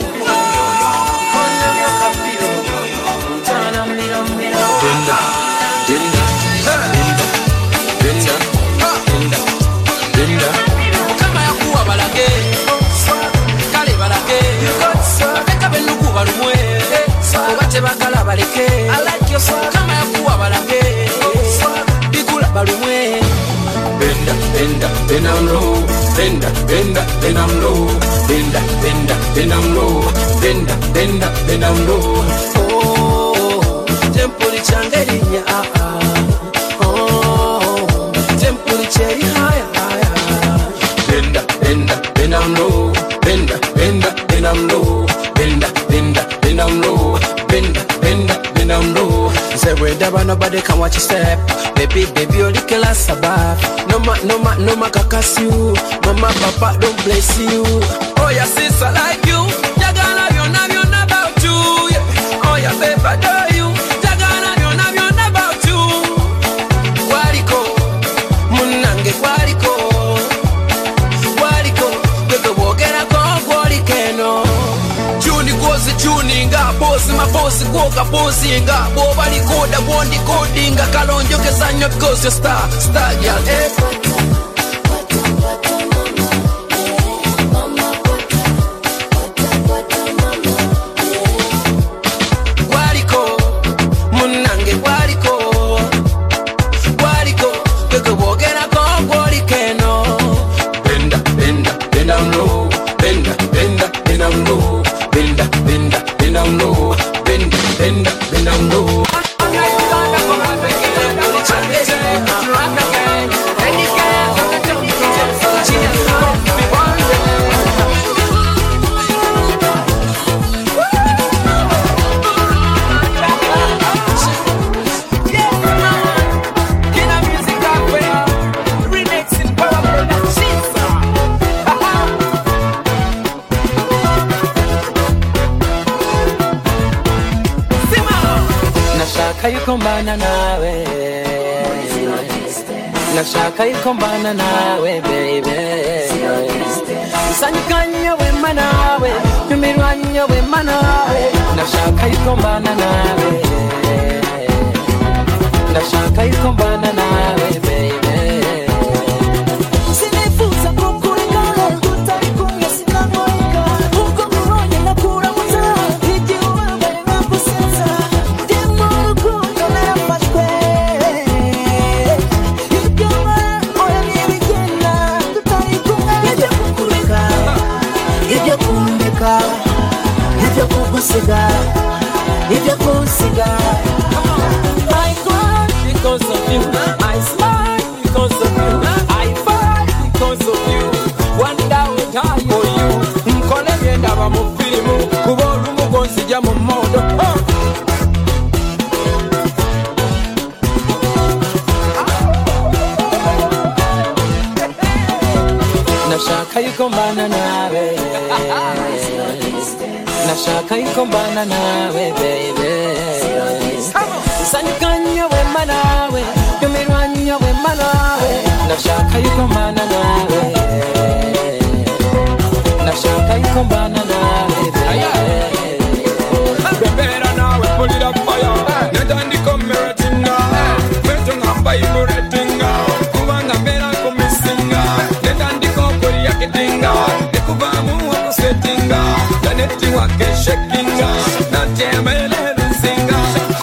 Onyo yo kapiro Ntana miro miro Dinda, dinda, dinda, dinda, dinda, dinda Kama ya kuwa balage Kale balage Beka benuku balumwe Obate bakala baleke I like your song Kama ya kuwa balage Bigula balumwe Benda, benda, then I'm low Benda, benda, then I'm low Benda, benda, then I'm low Benda, benda, then I'm low Oh, tempuri changerinya ah ah Oh, tempuri cheri haya haya Benda, benda, then I'm low Benda, benda, then I'm low Benda, benda, then I'm low Benda, benda, then I'm low Say where never nobody can watch you step Baby, baby, you the killer sabbath No ma, no ma, no ma kakas you Mama, papa, don't bless you Oh, your sister like you Jagana, you know, you know about you yeah. Oh, your baby, adore you Jagana, you know, you know about you Wariko Munange, wariko Wariko Bego, wogera, go, warikeno Juni, gozi, juni, nga Bosi, ma bosi, goga, bosi, nga Bobali, koda, bondi, kodinga Kalonjo, kesanyo, because you're star Star, girl, eh Wariko Munange, wariko Wariko Bego, wogera, go, warikeno Benda, benda, then I'm low Benda, benda, then I'm low Benda, benda, then I'm low Benda, benda, then I'm low Nashaka yukombana nawe Nashaka yukombana nawe baby Nsanyikanya wema nawe Yumirwanya wema nawe Nashaka yukombana nawe Nashaka yukombana nawe baby Sinifuza kukureka tutari kumwe sinangoika Uko kuronye nakura muza Igihe ubabaye nagusetsa Ndi mu rukundo narafashwe Ibyo oya ntibigenda tutari kumwe Ibyo kukureka Ibyo kundeka Ibyo kugusiga Ibyo kunsiga I cry because of you I smile because of you I fight because of you Wonder will die for you Nkole byenda ba mu filimu Kuba olumu gonzija mu modo oh. Nashaka yukombana nawe Nashaka yukombana nawe baby Nsanyikanya wema nawe Yumirwanya wema nawe Nashaka yukombana nawe Nashaka yukombana nawe baby Bebera nawe, pull it up fire Netandi come rating now Meto ngamba ibu rating kuvamu wa kusetinga Janeti wake shakinga na jemele lusinga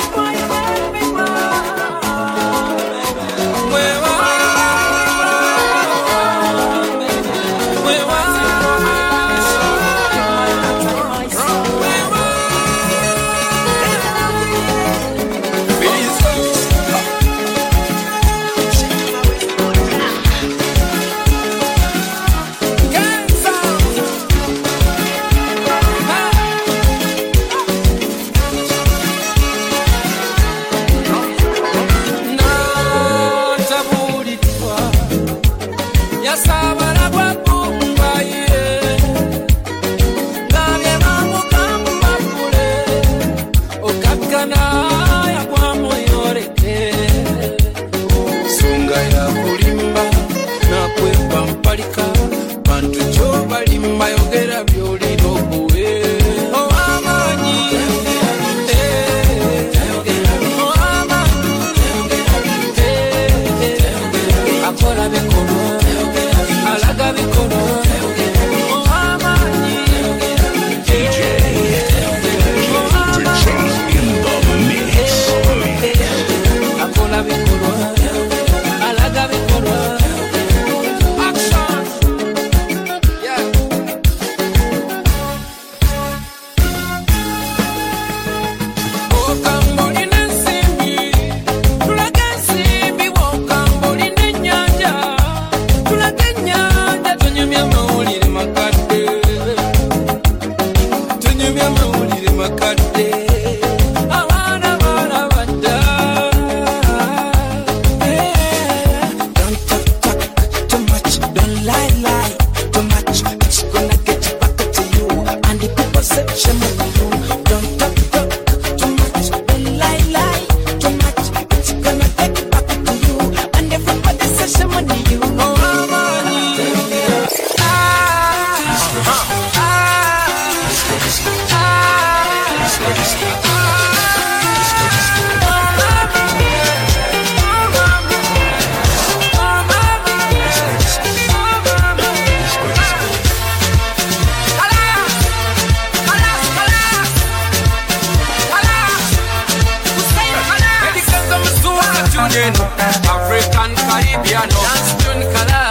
African, Caribbean, dance tune color.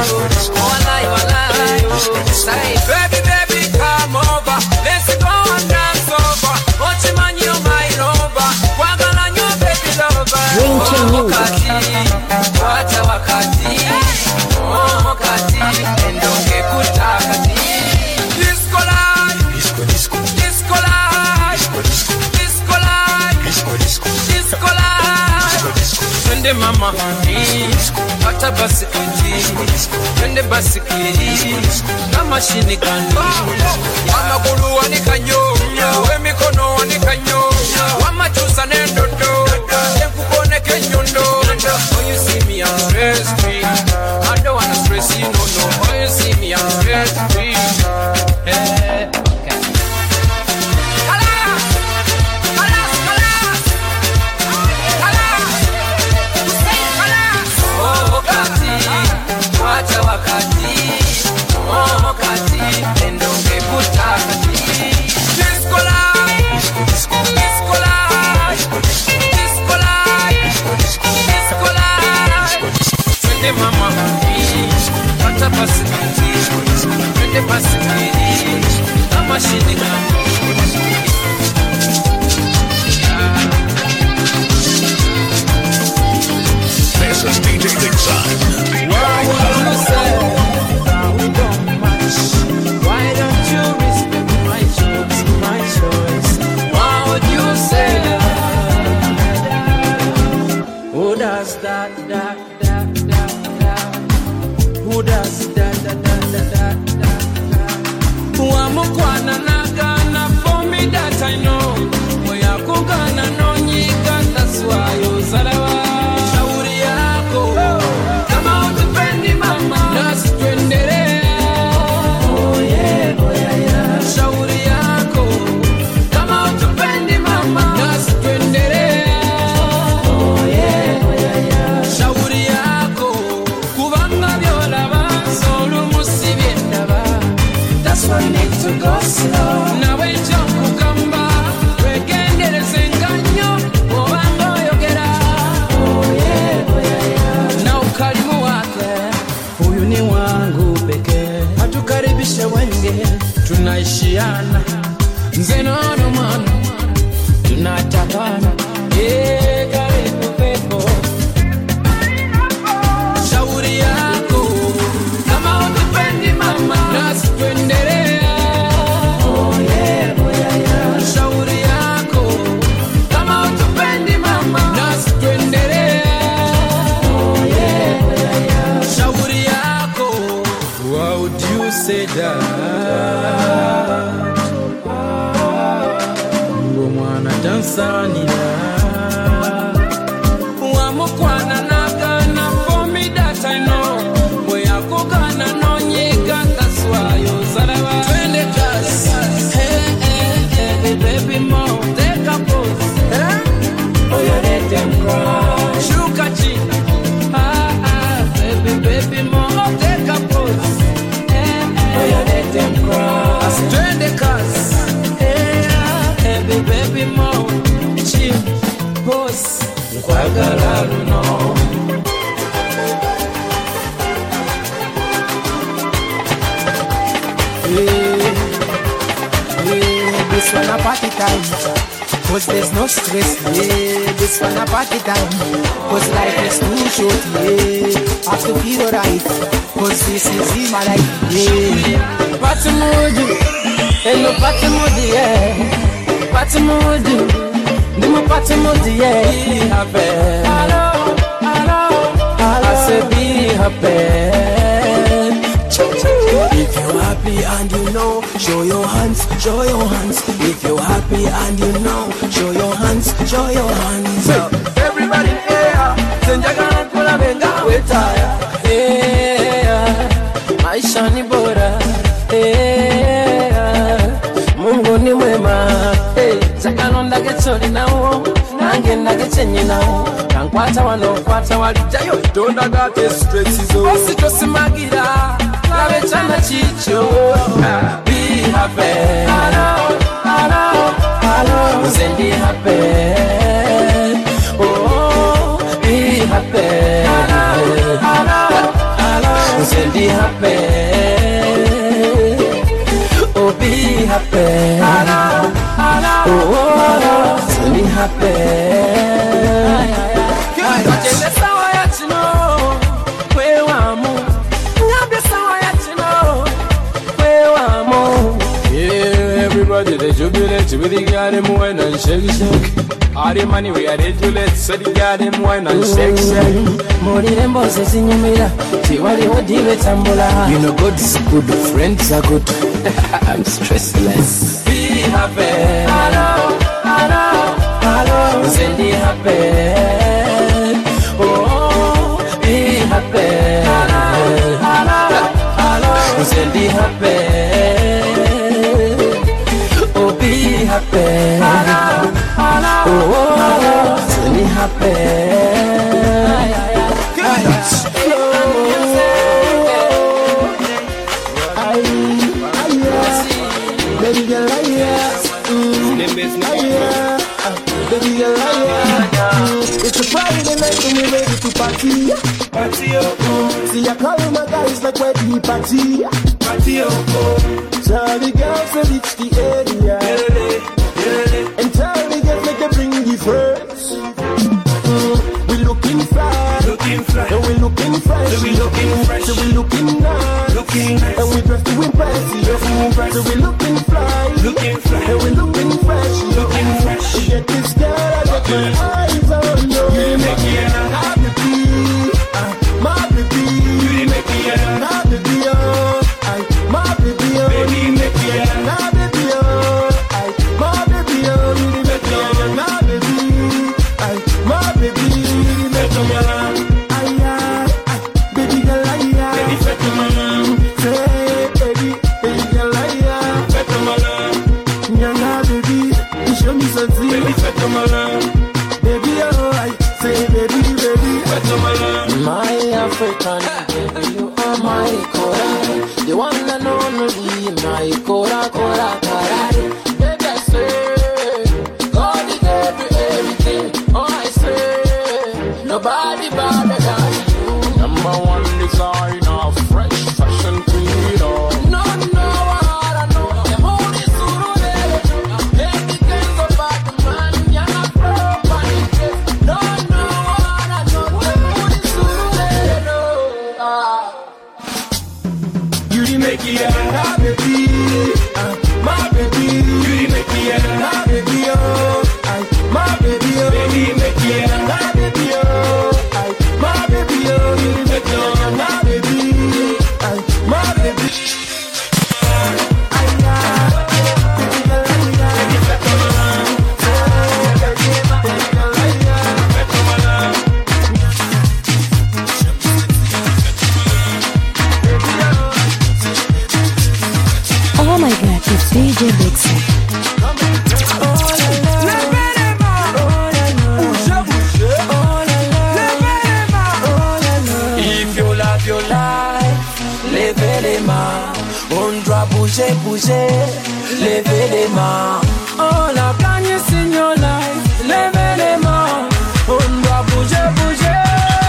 Walai, walai. Say, baby, baby, come over. Let's go and dance over. Watch man, you my lover. Wagala, you baby lover. Oh, wakati, wacha wakati. Oh, wakati, endo ngekuta kati. Disco life, disco, disco, disco life, disco, disco, disco life, disco, disco, disco life. Twende mama honey, pata basikiti, twende basikiti, na mashini gani? Amagulu wanikanyo, we mikono wanikanyo, wamachusa nendondo, nekukone kenyundo. When you see me I'm stress free, I don't wanna stress you no no. When you see me I'm stress free. Hey, okay. Wacha wakati, oh wakati, endo ngekuta kati. Disco life, disco, disco life, disco life, disco life. Twende mama honey, pata basikiti, twende basikiti, na mashini gani? This is D J Big Son. Why would you say that we don't match? Why don't you respect my choice, my choice? Why would you say that? Who does that, that, that, that, that? Who does that, that, that, that, that, that? Who am I gonna nagana for me that I know? Oya kugana no nyika, that's why you zalawa. tunaishiana nzenono mwana tunatakana karibu pepo shauri yako kama utupendi mama nasi tuendelea oh yeah, oh yeah, yeah. Shauri yako kama utupendi mama nasi tuendelea oh yeah, oh yeah, yeah. Shauri yako what would you say that mwana Tanzania wamokwana nagana for me that I know moya kokana no nyika kaswayo zalawa twende class hey hey hey baby mo take a pose eh oh yeah let them cry shuka chini ah ah baby baby mo take a pose eh oh yeah let them cry as twende class baby, baby, mo, chip, boss, nkwagala luno. Yeah, yeah, this one a party time, cause there's no stress. Yeah, this one a party time, cause life is too short. Yeah, have to feel right, cause this is my life. Yeah, party mood, hello party mood, yeah. Party mood, do my party mood, yeah. Be happy, hello, hello, hello. I say be happy. If you're happy and you know, show your hands, show your hands. If you're happy and you know, show your hands, show your hands. Everybody here, senja gana kula benga wetaya. Yeah, maisha ni bora. Yeah, Mungu ni mwema. Zakano ndagecholi nawo nange ndagechenye nawo kankwata wano kwata walijayo tonda gate stress zo osi tosimagira labe chana chicho be happy hello hello hello zendi happy oh be happy hello hello hello zendi happy oh be happy hello oh, oh, oh, be happy. Kile sawa ya chino, kwe wamo. Ngabe sawa ya chino, kwe wamo. Yeah, everybody they jubilate with the garden wine and shake shake. All the money we are jubilate, so the garden wine and shake shake. Morire mbose zinyumira, tiwali hodiwe tambula. You know God is good, friends are good. I'm stressless. Be happy. Hello, hello, hello. Zendi happy. Oh, be happy. Hello, hello, hello. Zendi happy. Oh, be happy. Hello, hello, hello. Zendi happy. baby girl, yeah. Mm. Yeah. Baby girl, yeah. It's a Friday night and we're ready to party. Party, oh. See, I call my guys like where we party. Party, oh. Tell the girls to reach the area. And tell the girls like they bring the friends. Mm. We looking fly. Looking fly. And we looking fresh. So we looking fresh. So we looking nice. Looking nice. And we dress to impress. So we looking fly. Looking fly. And we looking fresh. Looking fresh. To get this girl, I got my eyes on you. You make me a baby. Uh, my baby. You make me a baby. Uh, my baby. Baby, make me a baby. Uh, my baby. You make me a baby. Uh, my baby. You make me a baby girl, yeah. Baby, fat mama. Say, baby, baby girl, yeah. Fat mama. Nyanga, baby, you show me something. Baby, fat mama. Baby, alright. Say, baby, baby, fat mama. My African baby, you are my Cora. The one and only my Cora, Cora, Cora. Baby, I say, God is every, everything. Oh, I say, nobody better than you. Number one designer, fresh fashion queen. No, no, I don't know. make it my baby, uh, my baby, you make it my baby, oh, I, my baby, oh, baby, make it my baby, oh, I, my baby, oh, you make it my baby, I, my baby. Oh my God, it's D J Bixie. If you love your life, levez les mains. On doit bouger, bouger, levez les mains. On a gagné in your life, levez les mains. On doit bouger, bouger.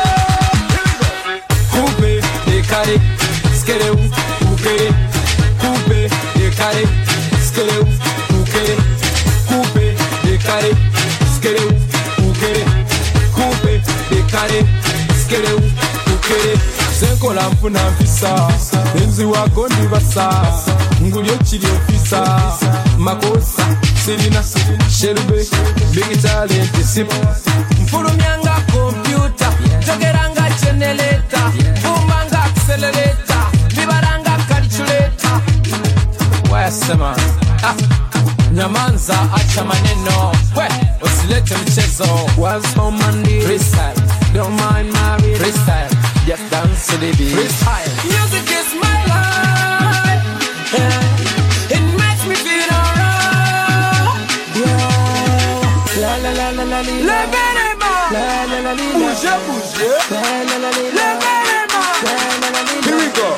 Coupé, décalé, skeleu, coupé. Coupé, décalé, skeleu, coupé. Coupé, décalé, skeleu, coupé. Coupé, décalé, skeleu, coupé. Senko la mpuna mpisa, enzi wako ndibasa. Ngulio chili ofisa, makosa, sirina, sherube, big talent, sipo. Mfulumianga computer, jogeranga generator, boomanga accelerator, bibaranga calculator. Wesema, ah, nyamanza acha maneno, we, usilete mchezo. Once home Monday, freestyle, don't mind my freestyle, just dance to the beat. Freestyle, music is my life, yeah. It makes me feel alright, yeah. La la la la la la, levez les mains, la la la la, bougez, bougez, la la la la, levez les mains, la la la la. Here we go.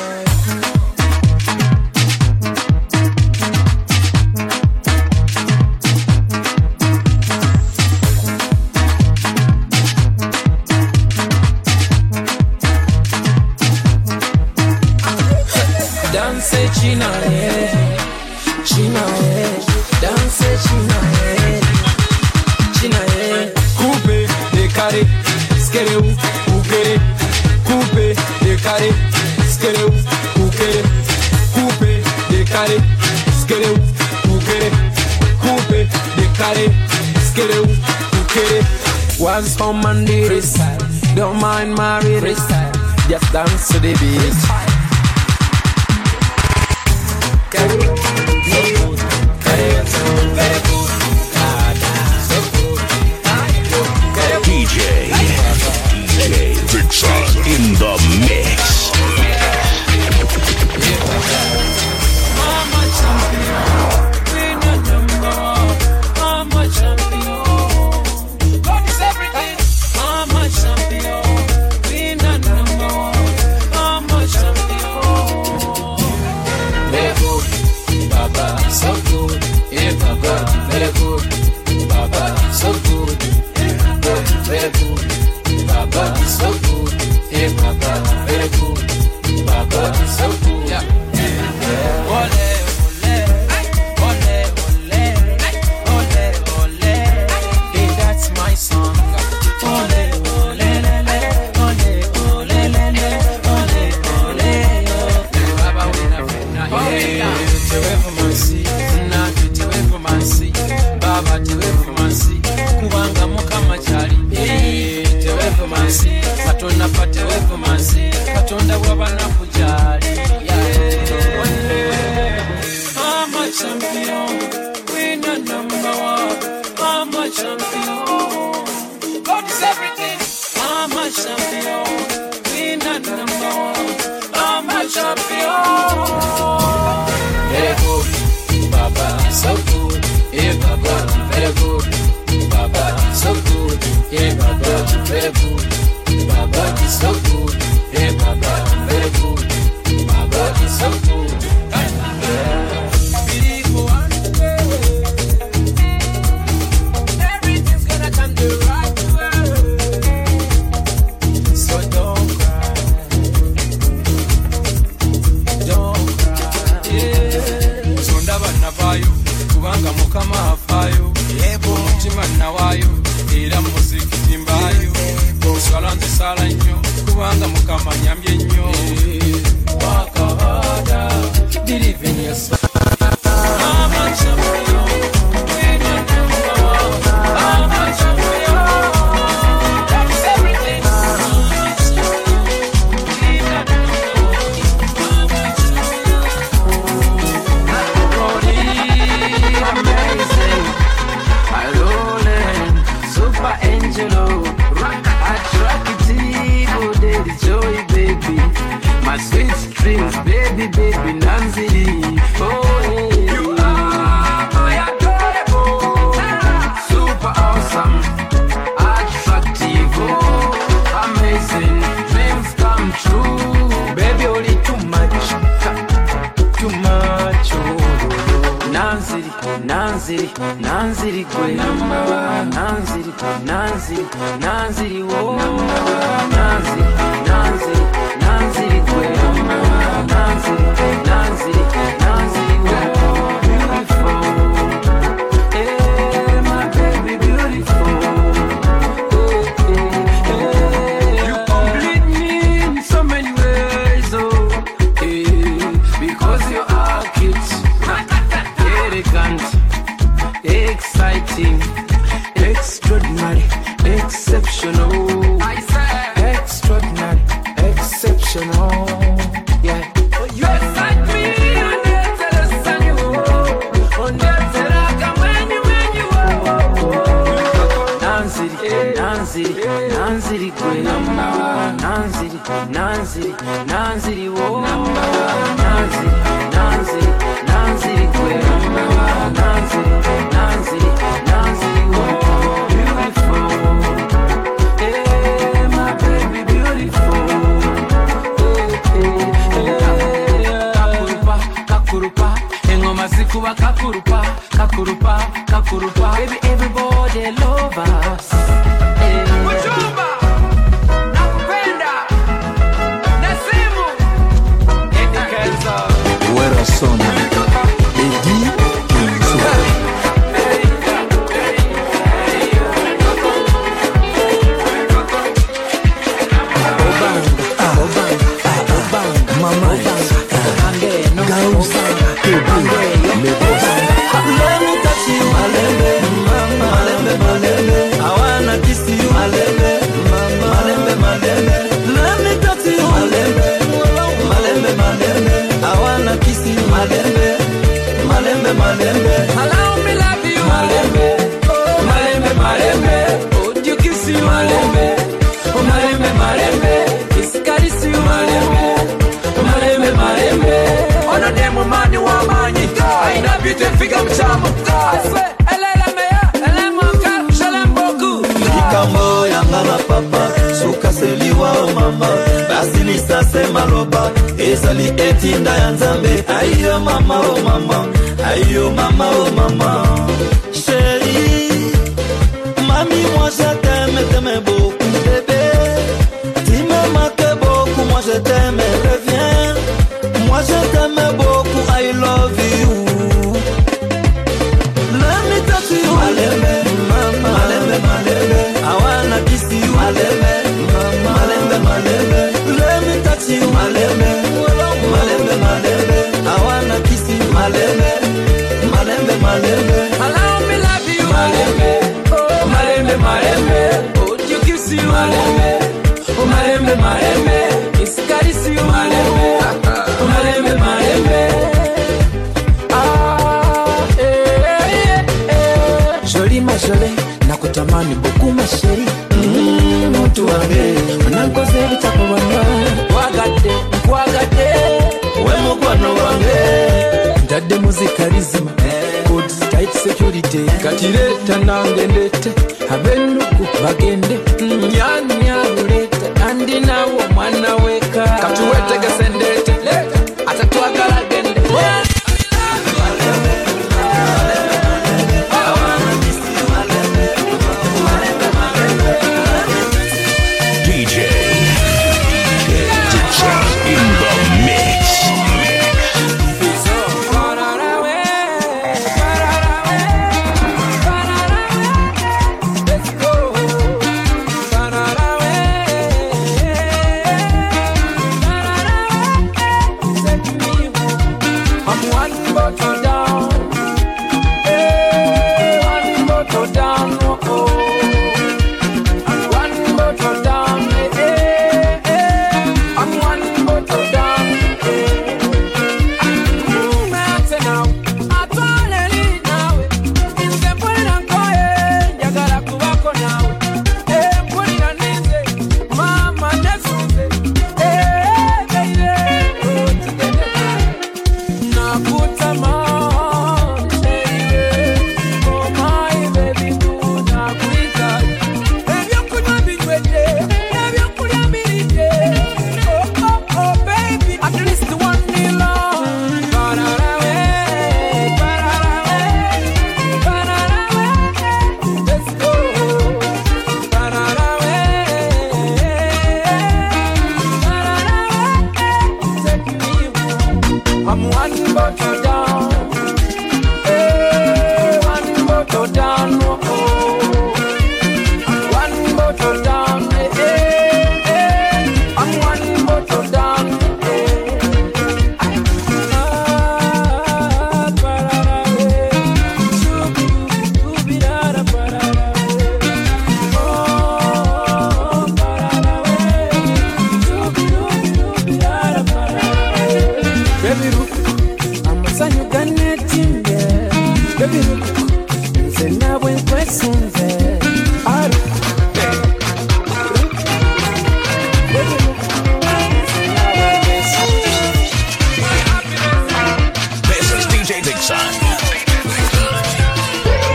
Dance China, eh, China, eh, dance China, eh, China, eh. Coupé, décalé, skeleu, coupé, coupé, décalé, skeleu, coupé, coupé, décalé, skeleu, coupé, coupé, décalé, skeleu, coupé. Once home Monday, freestyle, don't mind my freestyle, just dance to the beat. D J, D J Dixon in the mix. I'm a champion, we know number one. I'm a champion, God is everything. I'm a champion, we know number one. I'm a champion. Very good, Baba, so good. Yeah, Baba, very good, Baba, so good. Very good, Baba is so good. Hey, Baba, very good, Baba is so good. Yeah. Ole, ole, ole, ole, ole, ole. Hey, that's my song. Ole, ole, ole, ole, ole, ole, ole. Baba, we never, yeah. Do it for my seat, nah, do it for my seat. Baba, do it for my seat. Kubanga mukama chali. Katonda patewe kumansi, Katonda wabana kujali. I'm a champion, we know number one. I'm a champion, God is everything. I'm a champion, we know number one. I'm a champion. Very good, Baba, so good. Yeah, Baba, very good, Baba, so good. Yeah, Baba, very good. Baba is so good. Hey, Baba, very good. Baba is so good. Believe one day, everything's gonna come the right way. So don't cry, don't cry. Yeah. So ndaba navayo, kubanga mukama afayo. Yebo, mutima nawayo, era muziki timbayo. Sala nze sala nnyo kubanga mukama nyambye nnyo. Wakabada believe in yourself. I'm a champion. We're the number one. I'm a champion. That's everything. I'm a champion. We're the number one. I'm a champion. Rolling, amazing. I rolling, super angelo. Attractive, daddy joy, baby. My sweet dreams, baby, baby, Nancy. Oh, hey. You are my adorable, super awesome, attractive, oh, amazing. Dreams come true, baby, only too much, too much. Oh, Nancy, Nancy, Nancy, great number one. Nancy, Nancy, Nancy, oh, Nancy, Nancy, Nancy, great number one. Nancy, Nancy, Nancy, oh, beautiful. Hey, my baby, beautiful. Hey, hey, hey. You complete me in so many ways, oh, hey, because you are cute, elegant, exciting, extraordinary, exceptional. I say extraordinary, exceptional. Yeah. You excite me on the television, you on the telegram when you when you Nancy, Nancy, Nancy, great number one. Nancy, Nancy, Nancy, oh, Nancy, Nancy, Nancy, great number one. Nancy, Nancy, Nancy, oh, beautiful. Hey, my baby, beautiful. Hey, hey, hey. Kakurupa, kakurupa, engoma zikuba kakurupa, kakurupa, kakurupa. Baby, everybody love us. Hey. Mujumba, nakupenda, Nasimu, Eddie Kenzo. Wera Sona, Eddie Kenzo. Let me touch you, Malembe, Malembe, Malembe. I wanna kiss you, Malembe, Malembe, Malembe. Let me touch you, Malembe, Malembe, Malembe. I wanna kiss you, Malembe, Malembe, Malembe. Allow me love you, Malembe, Malembe, Malembe. Would you kiss you, Malembe, Malembe, Malembe. Kiss, caress you, Malembe, Malembe, Malembe. Ona demo mani wa mani, aina beauty figure mchamo. Elle est la meilleure, elle est mon cœur, je l'aime beaucoup. Likambo yanga na papa, suka seliwa o mama. Basili sase maloba, ezali etinda ya nzambe. Ayo mama o mama, ayo mama o mama. Chérie, mami moi je t'aime, t'aime beaucoup bébé. Tu me manques beaucoup, moi je t'aime, reviens. Moi je t'aime beaucoup, I love you. Let me touch you, Malembe, Malembe, Malembe. I wanna kiss you, Malembe, Malembe, Malembe. Let me touch you, Malembe, Malembe, Malembe. I wanna kiss you, Malembe, Malembe, Malembe. Allow me love you, Malembe, Malembe, Malembe. Would you kiss you, Malembe, Malembe, Malembe. Kiss, caress you, Malembe, Malembe, Malembe. Jolie ma jolie, nakutamani beaucoup ma chérie. Mmm, mtu wange, unangoze vitako wange. Wagate, wagate, we mukwano wange. Ndade muzikalizima, good tight security. Katireta nange ndete, abenuku bagende. Nyanya ulete, andi nawo mwana weka. Katuwete gesendete, atatwagala gende. D J in the mix.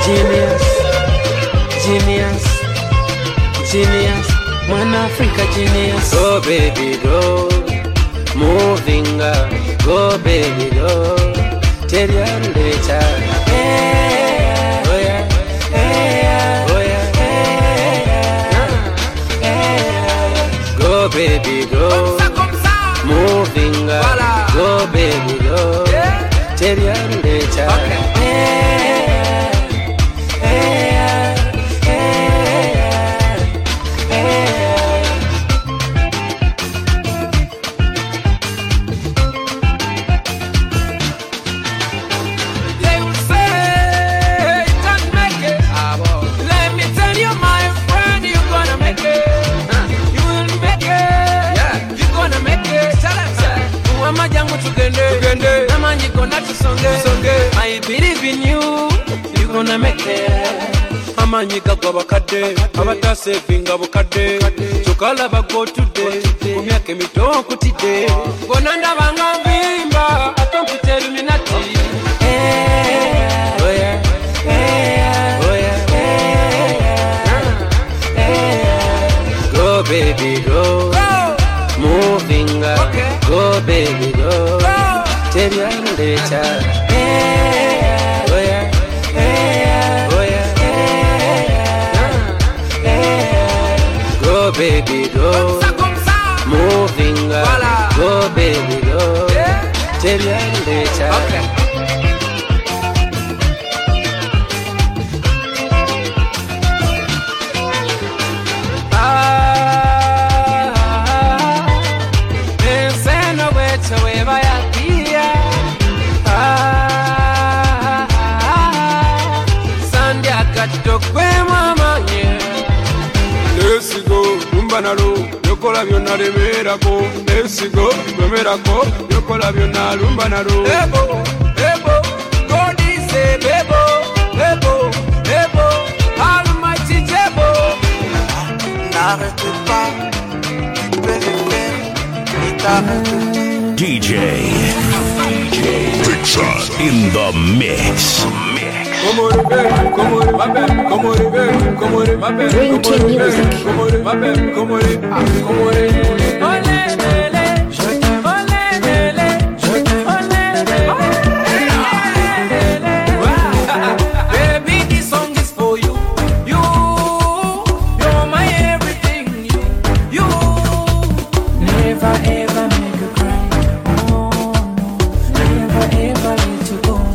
Genius, genius, genius, one Africa genius. Go baby go, moving up. Go baby go, tell your later. Hey, oh yeah, hey, oh yeah, hey, hey. Go baby go, moving up. Go baby go, tell your later. Okay. I believe in you, you gonna make it. Amanyika kwa bakade, abata saving abukade. Chokala bago today, kumyake mito kutide. Bonanda banga vimba, atompite illuminati. Hey, oh yeah, hey, oh yeah, hey, hey. Go baby go, moving up. Okay. Go baby go, tell your later. Hey, oh yeah, hey, oh yeah, hey, hey. Go baby go, moving up. Go baby go, tell your later. Okay. Yokola byonna lemerako esigo lemerako yokola byonna lumba nalo ebo ebo God is a bebo bebo bebo almighty jebo n'arrête pas tu peux le faire ni t'arrête D J D J Big Son in the mix. Como re baby, como re baby, como re baby, como re baby, como re baby, como re baby, como re, como re. Ole lele, ole lele, ole lele. Baby, this song is for you. You, you're my everything. You, you. Never ever make you cry. No, no. Never ever let you go.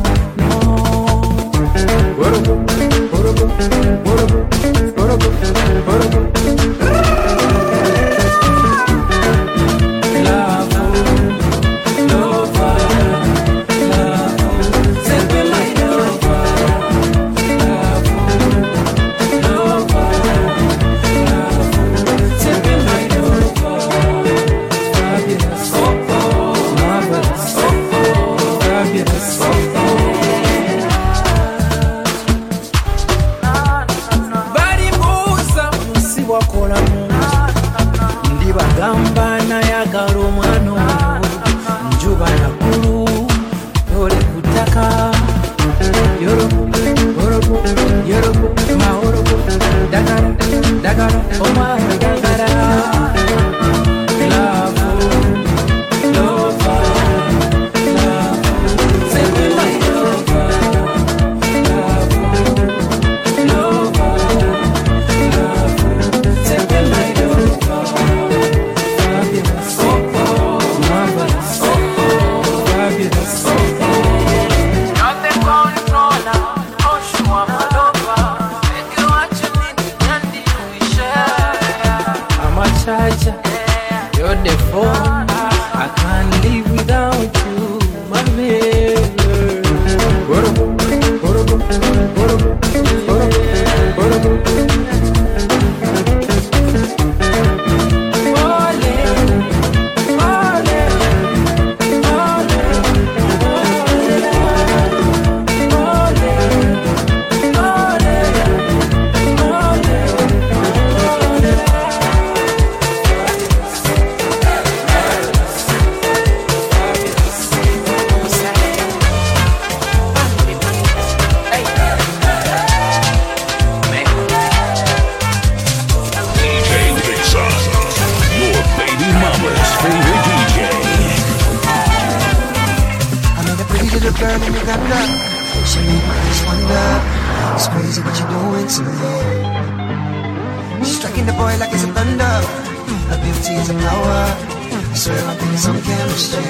Uganda. She made my eyes wonder. It's crazy what you're doing to me. She's striking the boy like it's a thunder. Her beauty is a power. I swear I'm thinking some chemistry.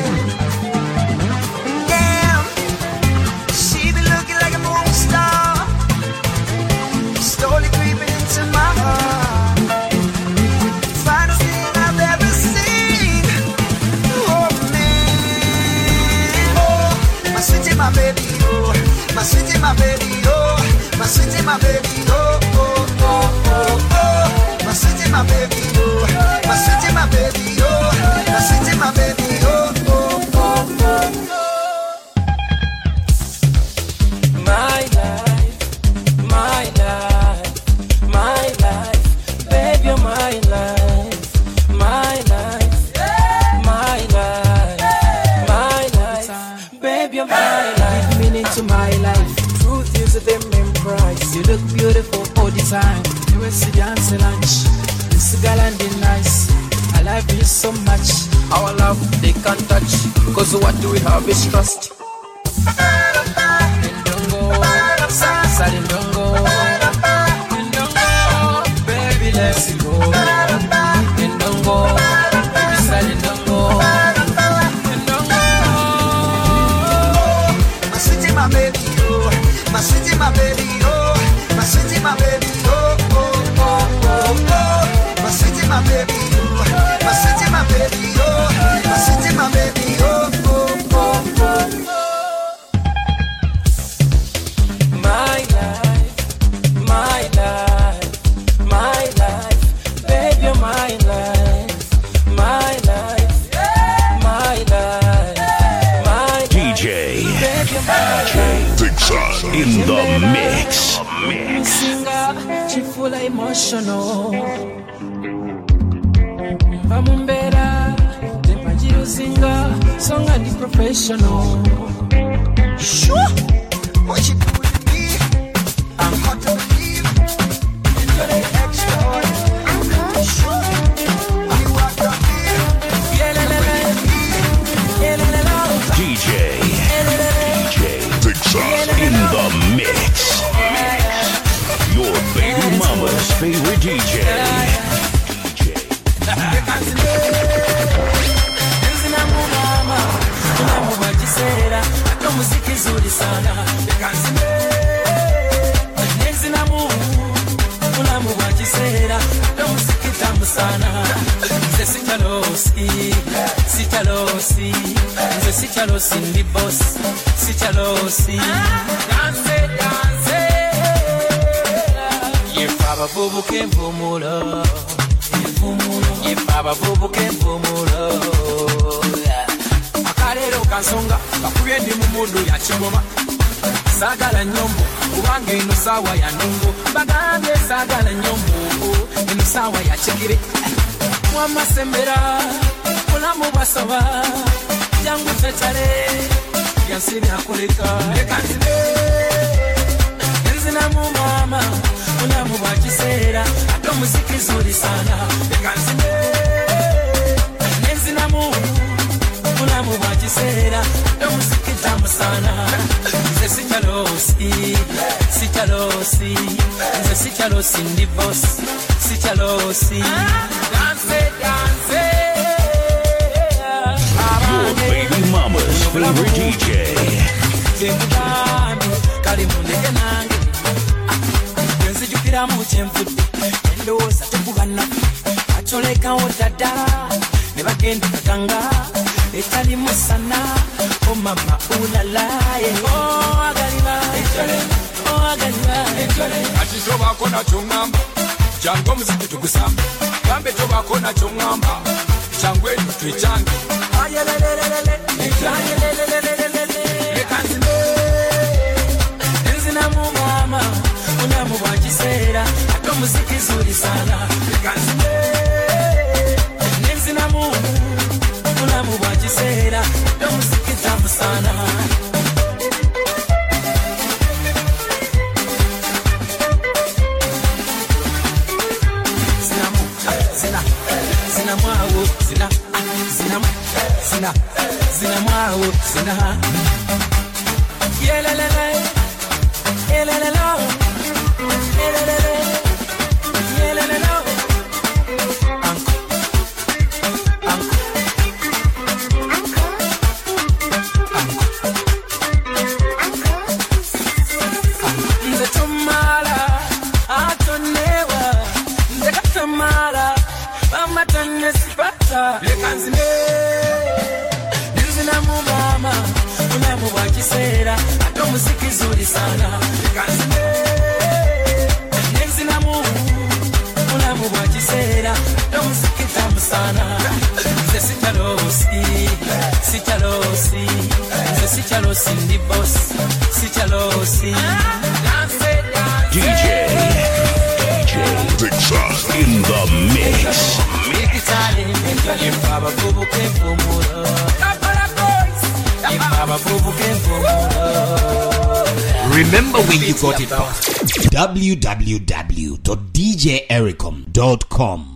Damn, she be looking like a movie star, slowly creeping into my heart. Finest thing I've ever seen. Oh man, oh, my sweetie, my baby, oh, my sweetie, my baby, oh, my sweetie, my baby, oh, oh, oh, oh, oh, my sweetie, my baby, oh, my sweetie, my baby, oh, my sweetie, my baby, oh, oh, oh, oh. My life, my life, my life, baby, you're my life, my life, my life, my life, baby, you're my life. Give meaning to my life. Truth is the main price. You look beautiful all the time. You will see dancing lunch. This girl and the nice. I love you so much. Our love they can't touch. Cause what do we have is trust. Indongo, Salindongo, Indongo, baby let's go. Indongo, baby Salindongo, Indongo. My sweetie, my baby, oh, my sweetie, my baby, oh, my sweetie, my baby, oh, oh, oh, oh, oh, my sweetie, my baby, oh, my sweetie, my baby, oh, my sweetie, my baby, oh, oh, oh, oh. My life, my life, my life, baby, you're my life, my life, my life, my D J baby, you're my life. Dixon in the mix. Mix. Singer, she full of emotional. Bamumbera, Tempajiru singer, song and the professional. Sure, what you do with me? I'm hard to believe. You're the extraordinary. I'm hard. Sure, you are the real. Yeah, la la la, yeah la la la. D J D J Dixon in the mix. Your baby mama's favorite D J. Sitalosi, nze sitalosi ndi boss, sitalosi. Dance, dance. Yefaba bubu kemvumulo, yefaba bubu kemvumulo. Akarero kansonga, kakubye ndi mumudu ya chingoma. Sagala nyombo, kubanga ino sawa ya nungo. Bagambye sagala nyombo, ino sawa ya chekire. Mwama sembera, mulamu basaba, jangu fetare, yansiri akulika. Ekanzine, enzina mu mama, mulamu bakisera, ato muziki zuri sana. Ekanzine, enzina mu, mulamu bakisera, ato muziki tamu sana. Nze sitalosi, sitalosi, nze sitalosi ndi boss, sitalosi. Dance, dance. Your baby mama's favorite D J. Kalimundeke nange nzijukira mu kyenvudde endowooza tekubana acolekawo dada ne bagenda kaganga etali musana o mama ulalaye oagaliba oagaliba ati tobako nakyo ŋŋamba jangu omuziki tugusamba gambe tobako nakyo ŋŋamba jangu eno twekyange enzina mu mama unamu bwa kiseera ate omuziki zuri sana nenzina mu unamu bwa kiseera ate omuziki tamu sana. Zina mwawo zina zina zina zina mwawo zina D J, D J Dixon in the mix. Remember when you got it first. w w w dot d j ericom dot com